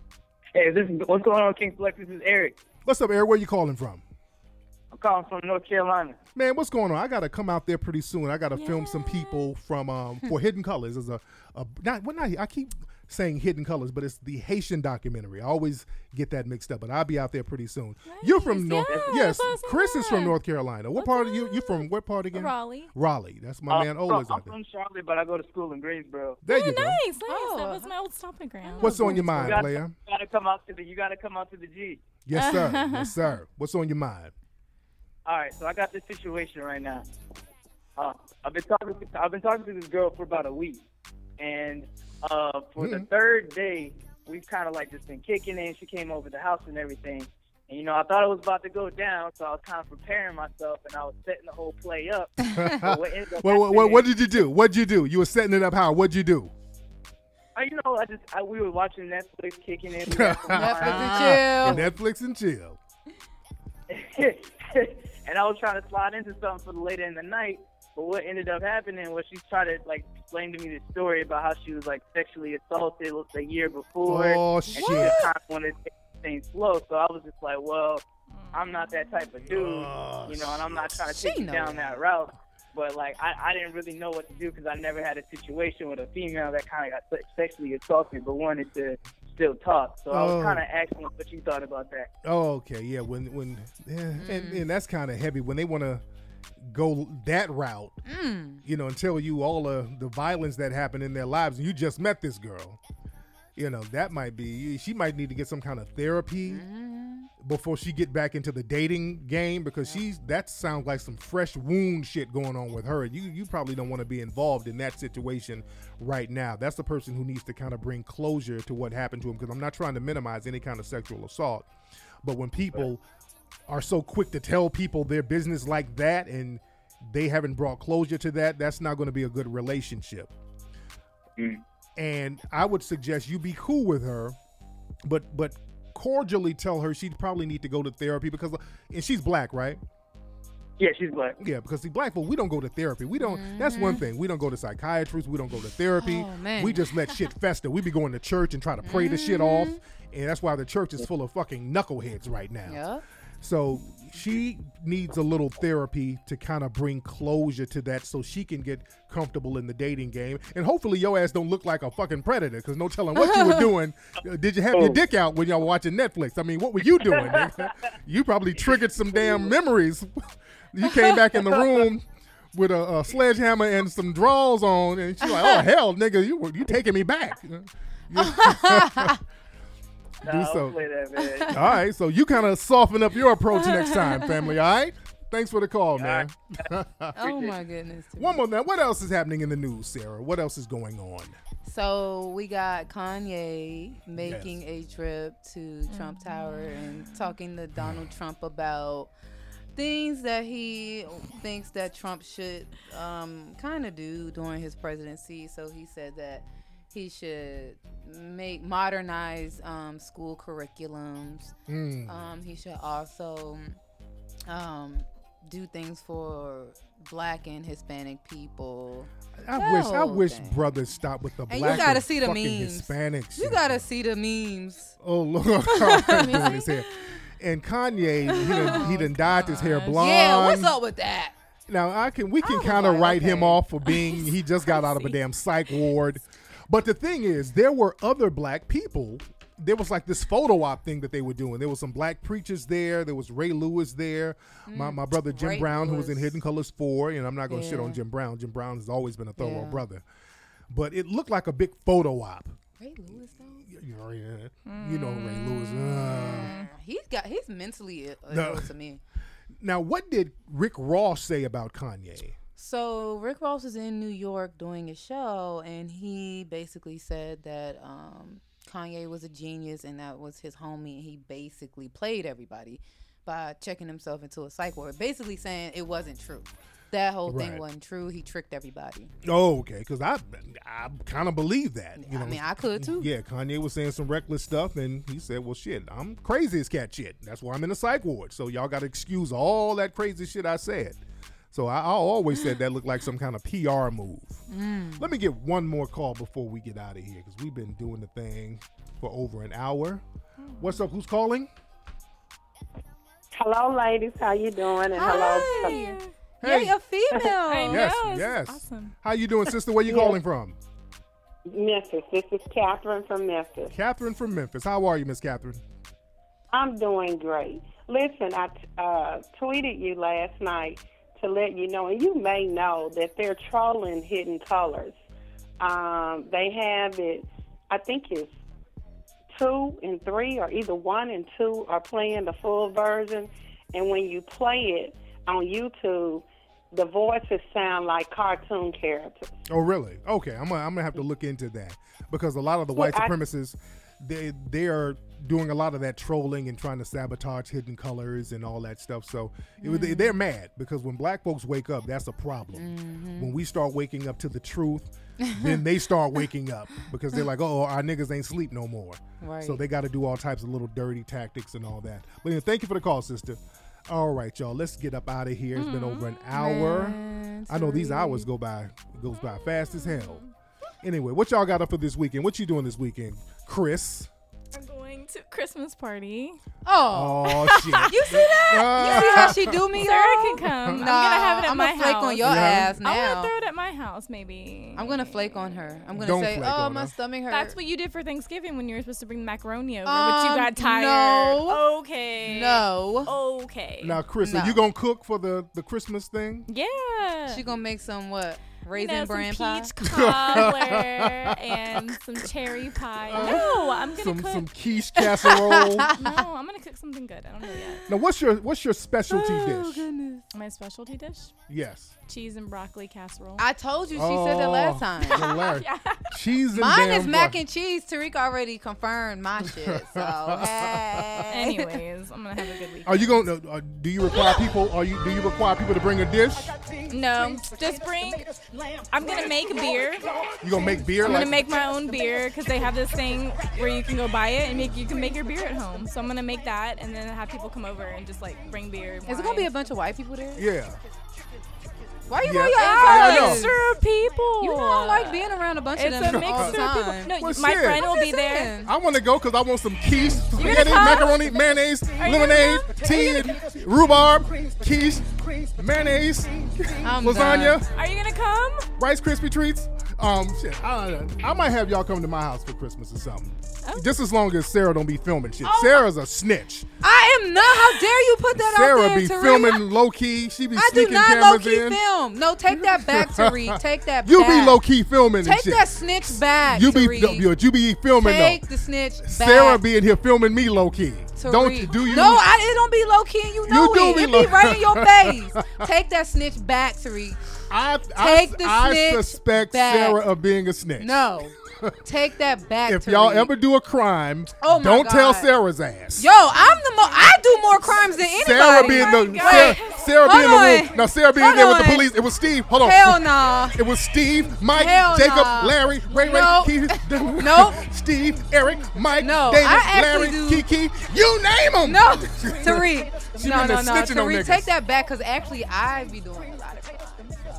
Hey, this is what's going on, King Flex? This is Eric. What's up, Eric? Where you calling from? I'm calling from North Carolina. Man, what's going on? I got to come out there pretty soon. I got to film some people from um, for Hidden Colors. Is a, a not what not I keep saying Hidden Colors, but it's the Haitian documentary. I always get that mixed up, but I'll be out there pretty soon. You're from North, Yeah, yes. that's what I Chris is from said. North Carolina. What part of you? You from what part again? Raleigh. Raleigh. That's my Uh, man I'm Ola's from, out there. I'm from Charlotte, but I go to school in Greensboro. There Oh, you go. nice, nice. That was my old stomping ground. What's on your You mind, gotta, player? you gotta come out to the. You gotta come out to the G. Yes, sir. Yes, sir. What's on your mind? All right, so I got this situation right now. Uh, I've been talking. To, I've been talking to this girl for about a week, and uh, for the Mhm. third day, we've kind of like just been kicking in. She came over the house and everything, and you know, I thought it was about to go down, so I was kind of preparing myself, and I was setting the whole play up. But what ended up What, what, what, happening what did you do? What'd you do? You were setting it up how? What'd you do? Uh, you know, I just I, we were watching Netflix, kicking in. Netflix and chill. and I was trying to slide into something for the later in the night, But what ended up happening was she tried to like explain to me the story about how she was like sexually assaulted the year before. Oh, and shit. she just kind of wanted to take things slow. So I was just like, well, I'm not that type of dude, Oh, you know, and I'm not trying to She take you know down that. that route. But like, I, I didn't really know what to do because I never had a situation with a female that kind of got se- sexually assaulted but wanted to still talk. So I Oh. was kind of asking what you thought about that. Oh, okay, yeah. When when yeah, Mm. and, and that's kind of heavy when they want to go that route. Mm. You know, and tell you all of the violence that happened in their lives, and you just met this girl. You know, that might be she might need to get some kind of therapy Mm-hmm. before she get back into the dating game because she's that sounds like some fresh wound shit going on with her. You you probably don't want to be involved in that situation right now. That's the person who needs to kind of bring closure to what happened to him because I'm not trying to minimize any kind of sexual assault, but when people are so quick to tell people their business like that and they haven't brought closure to that, that's not going to be a good relationship. Mm. And I would suggest you be cool with her, but but cordially tell her she'd probably need to go to therapy because, and she's black, right? Yeah, she's black. Yeah, because see, black folk, we don't go to therapy. We don't. That's one thing. We don't go to psychiatrists. We don't go to therapy. Oh, man. We just let shit fester. We be going to church and try to pray the shit off, and that's why the church is full of fucking knuckleheads right now. Yeah. So she needs a little therapy to kind of bring closure to that so she can get comfortable in the dating game. And hopefully your ass don't look like a fucking predator because no telling what you were doing. Uh, Did you have your dick out when y'all were watching Netflix? I mean, what were you doing, nigga? You probably triggered some damn memories. You came back in the room with a, a sledgehammer and some drawers on and she's like, oh, hell, nigga, you were- you taking me back. Nah, Do I don't so. play that, man. All right, so you kind of soften up your approach next time, family. All right, thanks for the call, man. Oh my goodness. One more now. What else is happening in the news, Sarah? What else is going on? So we got Kanye making a trip to Trump Tower and talking to Donald Trump about things that he thinks that Trump should um, kind of do during his presidency. So he said that he should make modernize um, school curriculums. Mm. Um, he should also um, do things for Black and Hispanic people. I That wish I whole wish thing. brothers stop with the And black you gotta and see the fucking memes. Hispanic You shit. gotta see the memes. Oh look, doing his hair. And Kanye, he done, he done dyed his hair blonde. Yeah, what's up with that? Now I can we can was kind of like, write him okay. off for being he just got out of a damn psych ward. But the thing is, there were other black people. There was like this photo op thing that they were doing. There was some black preachers there. There was Ray Lewis there. My my brother Jim Ray Brown, who was in Lewis. Hidden Colors four. And I'm not going to shit Yeah. on Jim Brown. Jim Brown has always been a thorough Yeah. brother. But it looked like a big photo op. Ray Lewis though. You know, yeah. You know Ray Lewis. Uh. He's got he's mentally ill, No. ill to me. Now, what did Rick Ross say about Kanye? So Rick Ross was in New York doing a show, and he basically said that um, Kanye was a genius, and that was his homie. And he basically played everybody by checking himself into a psych ward, basically saying it wasn't true. That whole Right. thing wasn't true. He tricked everybody. Oh, okay, because I I kind of believe that. You I know, mean, I could too. Yeah, Kanye was saying some reckless stuff, and he said, "Well, shit, I'm crazy as cat shit. That's why I'm in a psych ward. So y'all got to excuse all that crazy shit I said." So I, I always said that looked like some kind of P R move. Mm. Let me get one more call before we get out of here, because we've been doing the thing for over an hour. What's up? Who's calling? Hello, ladies. How you doing? And hello. Hi. Hey. Yay, a female. I Yes, know, this is yes. awesome. How you doing, sister? Where you Yes. calling from? Memphis. This is Catherine from Memphis. Catherine from Memphis. How are you, Miss Catherine? I'm doing great. Listen, I uh, tweeted you last night to let you know, and you may know that they're trolling Hidden Colors. Um, they have it, I think it's two and three, or either one and two are playing the full version. And when you play it on YouTube, the voices sound like cartoon characters. Oh, really? Okay, I'm gonna, I'm gonna have to look into that because a lot of the Well, white I- supremacists, they they are doing a lot of that trolling and trying to sabotage Hidden Colors and all that stuff. So it was- they, they're mad because when black folks wake up, that's a problem. When we start waking up to the truth, then they start waking up because they're like, oh, our niggas ain't sleep no more. Right. So they got to do all types of little dirty tactics and all that. But anyway, thank you for the call, sister. All right, y'all, let's get up out of here. It's been over an hour. Man, I know these hours go by. It goes by fast as hell. Anyway, what y'all got up for this weekend? What you doing this weekend, Chris? I'm going to Christmas party. Oh, oh shit! You see that? You see how she do me? Sarah girl? can come. Nah, I'm gonna have it at I'm my gonna flake house. on your Yeah. ass I'm now. gonna throw it at my house, maybe. I'm gonna flake on her. I'm gonna Don't say, flake "Oh, on my her. stomach hurt." That's what you did for Thanksgiving when you were supposed to bring the macaroni over, but Um, you got tired. no. Okay. No. Okay. Now, Chris, No. are you gonna cook for the the Christmas thing? Yeah. She gonna make some what? Raisin you know, bran some pie. peach cobbler and some cherry pie. No, I'm gonna some cook. some quiche casserole. No, I'm gonna cook something good. I don't know yet. Now, what's your what's your specialty Oh, dish? goodness. My specialty dish: Yes. cheese and broccoli casserole. I told you. She said that last Oh, time. hilarious. Cheese and Mine damn is mac bro- and cheese. Tariq already confirmed my shit. So hey. Anyways, I'm gonna have a good week. Are you going? to uh, Do you require people? Are you? Do you require people to bring a dish? No, just bring. I'm gonna make beer. You gonna make beer? I'm like, gonna make my own beer because they have this thing where you can go buy it and make you can make your beer at home. So I'm gonna make that and then have people come over and just like bring beer. Is it gonna be a bunch of white people there? Yeah. Why you Yeah. roll your Yeah, I eyes? know. Mixture of people. You know I don't like being around a bunch It's of them a all the mixture of people. time. No, Well, my shit. friend will I'm be just there. saying. I want to go because I want some quiche, spaghetti, come? macaroni, mayonnaise, Are you lemonade, gonna tea, and rhubarb, quiche, mayonnaise, I'm lasagna, done. Are you gonna come? Rice Krispie treats. Um, shit, I, I might have y'all come to my house for Christmas or something. Oh. Just as long as Sarah don't be filming shit. Oh. Sarah's a snitch. I am not. How dare you put that Sarah out there, be Tariq? filming low key. She be I do sneaking not cameras low key in. film. No, take that back, Tariq. Take that You back. be low key filming and Take shit. that snitch back, You be Tariq. no, you, you be filming Take though. the snitch back. Sarah be in here filming me low key. Tariq. Don't you? Do you? No, I, it don't be low key and you know do it. be It low- be right in your face. Take that snitch back, Tariq. I, Take I, the I snitch suspect back. Sarah of being a snitch. No. Take that back, If Tariq. y'all ever do a crime, Oh my don't tell God. Sarah's ass. Yo, I'm the mo- I do more crimes than anybody. Sarah be in the Wait, Sarah, Sarah be in the hold room. on. Now Sarah be in Hold there with the on. police. It was Steve. Hold on. Hell nah. It was Steve, Mike, Hell Jacob, nah. Larry, Ray Ray, Nope. Keith, Nope. Steve, Eric, Mike, No, David, I actually Larry, do- Kiki. You name them. No, Tariq. She no, been no, there no, snitching on Tariq. niggas. Take that back, cause actually I be doing a lot of crimes.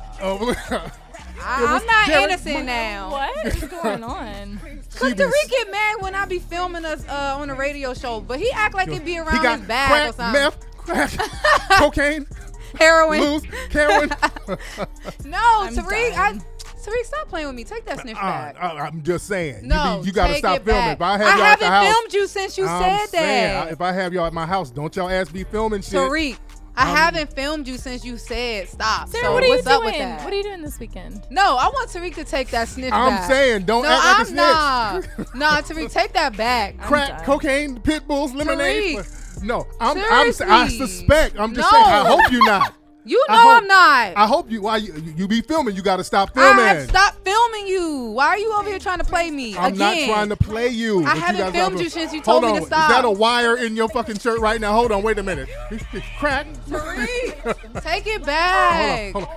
Oh, I, It was I'm not Derek innocent Mike. now. What is going on? Cause She be- Tariq get mad when I be filming us uh, on a radio show, but he act like it be around he got his bag crack, or something. meth, crack, cocaine, Heroin. blues, heroin. No, I'm Tariq. I, done. Tariq, stop playing with me. Take that snitch Uh, back. I, I'm just saying. No, you, be, you gotta take stop it filming. back. If I have I y'all at the haven't house, filmed you since you I'm said saying, that. I- if I have y'all at my house, don't y'all ask me filming shit. Tariq, I Um, haven't filmed you since you said stop. Sarah, so what are you what's up doing? with that? What are you doing this weekend? No, I want Tariq to take that snitch I'm back. saying, don't no, act like a I'm snitch. not. Nah, Tariq, take that back. Crack, done. cocaine, pit bulls, lemonade. Tariq. No, I'm, I'm, I Seriously. suspect. I'm just No. saying. I hope you not. You I know hope- I'm not. I hope you. Why you, you be filming? You got to stop filming. I have stopped filming you. Why are you over here trying to play me I'm again? not trying to play you. I but you haven't guys filmed gotta- you since you Hold told me on. to stop. Is that a wire in your fucking shirt right now? Hold on. Wait a minute. Crack. Tariq, take it Hold back. on. Hold on.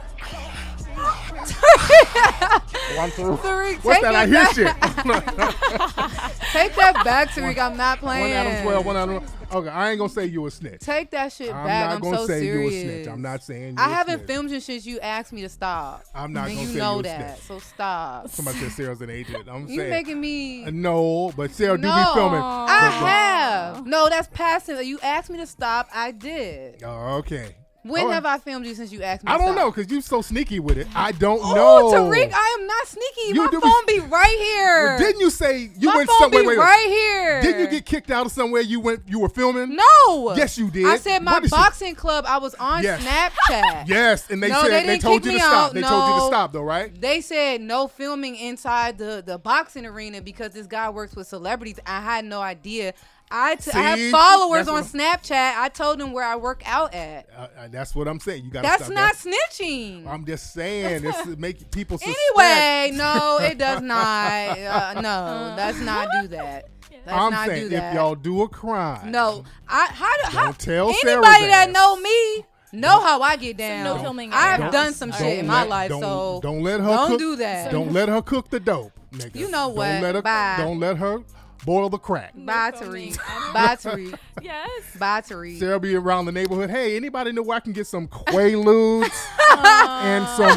One, two. Tariq, What's take that? I it hear back. shit. Take that back, Tariq. I'm not One playing. Adam twelve. One Adam. Okay, I ain't gonna say you a snitch. Take that shit I'm back. not I'm gonna so say serious. you a snitch. I'm not saying you I a haven't snitch. filmed you since you asked me to stop. I'm not and gonna you say know you a that. snitch. So stop. Somebody said Sarah's an agent. I'm You saying. making me. Uh, No, but Sarah do no, be filming. I But- but- have. No, that's passive. You asked me to stop. I did. Oh, okay. When All right. have I filmed you since you asked me I to don't stop? know because you so sneaky with it. I don't Oh, know. Tariq, I am not sneaky. You My do be- phone be, right here. Well, didn't you say you My went phone somewhere? be Wait, wait. right here. Didn't you get kicked out of somewhere you went? You were filming? No. Yes, you did. I said my What is she- boxing club. I was on Yes. Snapchat. Yes, and they No, said they they, didn't told kick you to me stop. out. They told you to No. stop, though, right? They said no filming inside the, the boxing arena because this guy works with celebrities. I had no idea. I, t- I have See? followers That's on what Snapchat. I told them where I work out at. Uh, uh, that's what I'm saying. You got to That's stop. not That's- snitching. I'm just saying. This is make people suspect. Anyway, no, it does not. Uh, no, let's not do that. Let's I'm not saying do that. if y'all do a crime, No, I how do how, Don't tell Sarah's anybody that ass. know me know how I get down. no filming at I've your done house. some Don't shit in my let- life, don't, so don't let her don't cook, do that. Don't let her cook the dope, nigga. You know what? Don't let her. Bye. Don't let her boil the crack. Bye, No filming. Tariq. Bye, Tariq. Yes. Bye, Tariq. Sarah be around the neighborhood. Hey, anybody know where I can get some Quaaludes? and some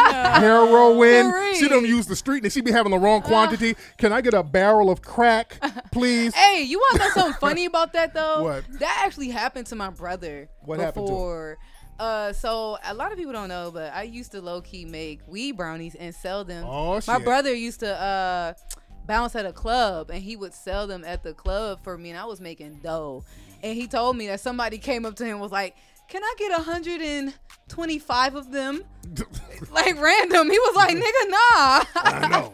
heroin. Tariq. She done use the street and she be having the wrong quantity. Can I get a barrel of crack, please? Hey, you want to know something funny about that though? What? That actually happened to my brother. What happened to him? before. Uh, so a lot of people don't know, but I used to low key make weed brownies and sell them. Oh, My shit. brother used to uh bounce at a club and he would sell them at the club for me, and I was making dough. And he told me that somebody came up to him and was like, "Can I get one hundred twenty-five of them?" Like random. He was like, "Nigga, nah." I know.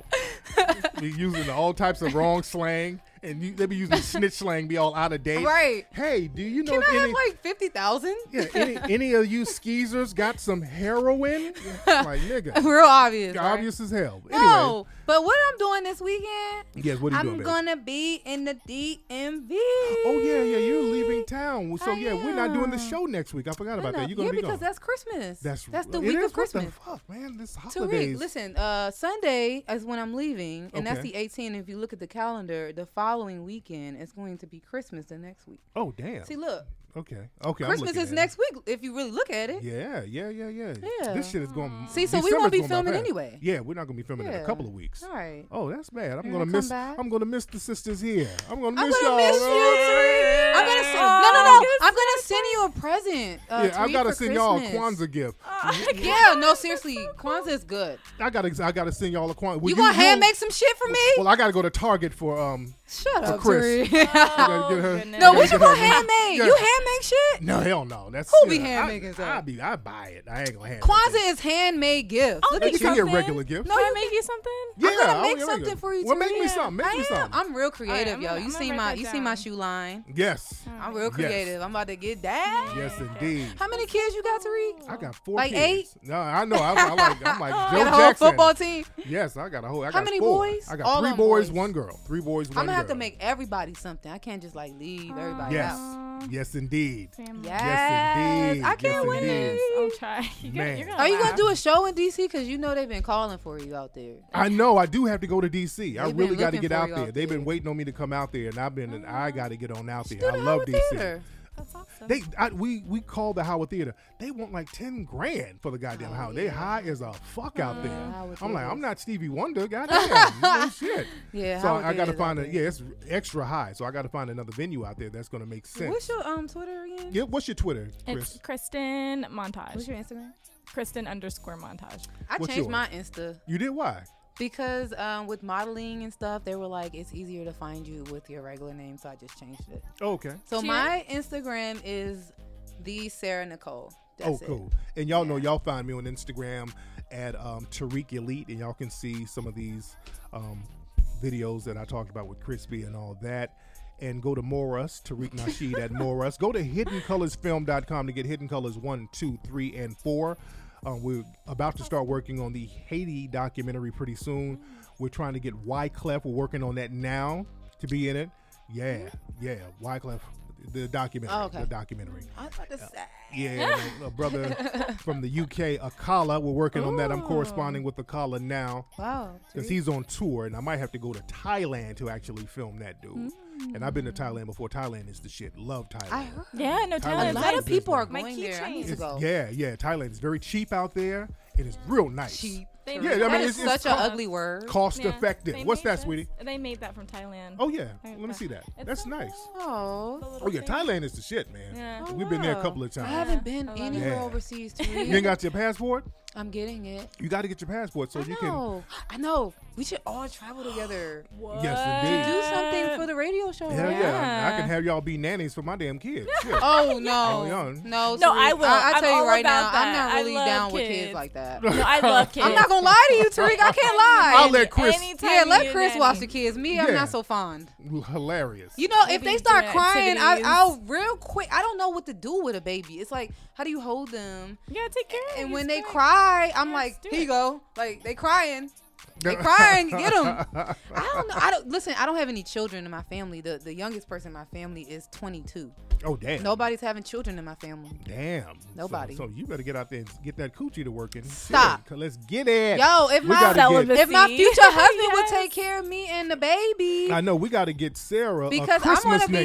Be using all types of wrong slang, and you, they be using snitch slang, be all out of date. Right. Hey, do you know Can if I any, have like fifty thousand? yeah, any, any of you skeezers got some heroin? Like, nigga. Real obvious. right? Obvious as hell. Anyway, No, but what I'm doing this weekend, yes, what are you I'm doing, baby? gonna be in the D M V. Oh, yeah, yeah, you're leaving town. So, I yeah, we're not doing the am. show next week. I forgot about I that. know. You're going yeah, to be because gone. that's Christmas. That's, that's the it week is? of Christmas. What the fuck, man? This Tariq, holidays. listen, uh, Sunday is when I'm leaving, and that's Okay. the eighteenth. If you look at the calendar, the following weekend is going to be Christmas the next week. Oh, damn. See, look, Okay. Okay. I'm Christmas looking is at it. next week if you really look at it. Yeah, yeah, yeah, yeah. Yeah. This shit is going. See, so we December's won't be going by filming fast. anyway. Yeah, we're not gonna be filming in a Yeah. couple of weeks. All right. Oh, that's bad. I'm You're gonna gonna miss. come back? I'm gonna miss the sisters here. I'm gonna I'm miss gonna y'all. miss you, Tariq. I'm gonna send, no, no, no. I'm gonna send you a present. Uh, Yeah, I Tariq, gotta for send y'all a Christmas. Kwanzaa gift. Yeah, no, seriously, Kwanzaa is good. I gotta, I gotta send y'all a Kwanzaa. Well, You gonna hand you'll- make some shit for me? Well, I gotta go to Target for um. Shut for up, Chris. Tariq. I gotta get her- I No, gotta what you get gonna her- handmade? Yeah. You hand make shit? No, hell no. That's Who be yeah, hand I- making stuff? I be, I buy it. I ain't gonna hand. Kwanzaa is handmade gifts. I'll Look make at you you. get regular gifts. No, Can you I make you something? Yeah, I'm gonna I'll- make yeah, something yeah. for you. Well, make Tariq. me something. Make I me am. something. I'm real creative, I'm yo. gonna- You I'm see gonna my, write you that see my down. shoe line. Yes. I'm real Yes. creative. I'm about to get that. Yes, indeed. How many kids you got, Tariq? I got four Like kids. eight? No, I know. I, I like. I'm like Joe Got a whole Jackson. football team. Yes, I got a whole. I How got many four. boys? I got All three them boys, boys. one girl. Three boys, one I'm gonna have to girl. make everybody something. I can't just like leave everybody Yes. out. Yes, indeed. Family. Yes. Yes, indeed. I can't Yes, wait. indeed. I'll try. You Man. You're gonna Are you laugh. gonna do a show in D C? Because you know they've been calling for you out there. I know. I do have to go to D C. I They've been really got to looking get for out you there. out They've been there. waiting on me to come out there, and I've been. And I got to get on out there. Do I the love Howard D C. Theater. That's awesome. They, I, we, we called the Howard Theater. They want like ten grand for the goddamn Oh, house. They yeah. high as a fuck out there. Howard I'm like, Theater. I'm not Stevie Wonder. Goddamn, no shit. Yeah, So Howard I got to Theater's find out a there. yeah, it's extra high. So I got to find another venue out there that's gonna make sense. What's your um Twitter again? yeah, what's your Twitter, It's Chris? Kristen Montage. What's your Instagram? Kristen underscore Montage. I What's changed yours? my Insta You did why? because um with modeling and stuff, they were like it's easier to find you with your regular name, so I just changed it. Oh, okay. So She- my Instagram is the Sarah Nicole. That's oh, it. cool. And y'all know y'all find me on Instagram at um, Tariq Elite, and y'all can see some of these um, videos that I talked about with Crispy and all that. And go to Morus, Tariq Nasheed at Morus. Go to hidden colors film dot com to get Hidden Colors one, two, three, and four. Um, we're about to start working on the Haiti documentary pretty soon. We're trying to get Wyclef. We're working on that now to be in it. Yeah, yeah, Wyclef, the documentary. Oh, okay. The documentary. I was about to say. Yeah, a, a brother from the U K, Akala. We're working on that. I'm corresponding with Akala now Wow. because Tariq. he's on tour, and I might have to go to Thailand to actually film that dude. And I've been to Thailand before. Thailand is the shit. Love Thailand. I heard. Yeah, no, Thailand Thailand's is A lot nice of people are My going there. I need keychain. to It's- go. yeah, yeah. Thailand is very cheap out there, and it's real nice. Cheap. They Yeah, made I mean, that. That it's- is it's such an cost- ugly word. Cost Yeah. effective. They What's made that, this- sweetie? They made that from Thailand. Oh yeah. I- Let me see that. It's That's so nice. Oh. The Oh little yeah, thing. Thailand is the shit, man. Yeah. Oh, We've been there a wow. couple of I times. haven't been I love anywhere it. overseas. You Tariq. ain't got your passport? I'm getting it. You got to get your passport so I you can. know. I know. We should all travel together. What? Yes, indeed. Do something for the radio show. Hell right? yeah, I, I Yeah. can have y'all be nannies for my damn kids. Shit. Oh no, Oh, yeah. no, No, I Tariq. will. I, I I'm tell you all right now, about I'm that. not I really love down with kids. kids like that. No, I love kids. I'm not gonna lie to you, Tariq. I can't lie. I'll let Chris. Anytime yeah, you let need a Chris nanny. watch the kids. Me, I'm Yeah. not so fond. Hilarious. You know, if Maybe they start doing crying, I, activities. I'll real quick. I don't know what to do with a baby. It's like, how do you hold them? You gotta take care of And it. when It's they great. cry, I'm Yes, like, do here you it. go. Like they crying. They crying. Get them. I don't know. I don't listen. I don't have any children in my family. The the youngest person in my family is twenty-two. Oh damn. Nobody's having children in my family. Damn. Nobody. So, so you better get out there and get that coochie to working. Stop. Shit, let's get it. Yo, if We my gotta get- if my future husband would Yes. take care of me and the baby, I know we got to get Sarah because a Christmas I want to be. nigga. I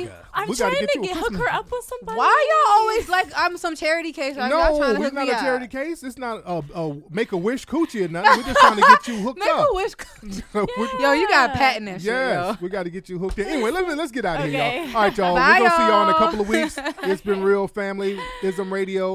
I'm we gotta trying get to you a get hook Christmas. her up with somebody. Why y'all always like I'm some charity case? Right? y'all No, trying to we're hook not me a charity up. case. It's not a, a make a wish coochie or nothing. We're just trying to get you hooked Make up. a wish. Yeah. Yo, you got patent that shit, Yes, yo. we got to get you hooked in. Anyway, let me, let's get out of here, Okay. y'all. All right, y'all. Bye, We're going to see y'all in a y'all. couple of weeks. It's been real, family. Ism Radio.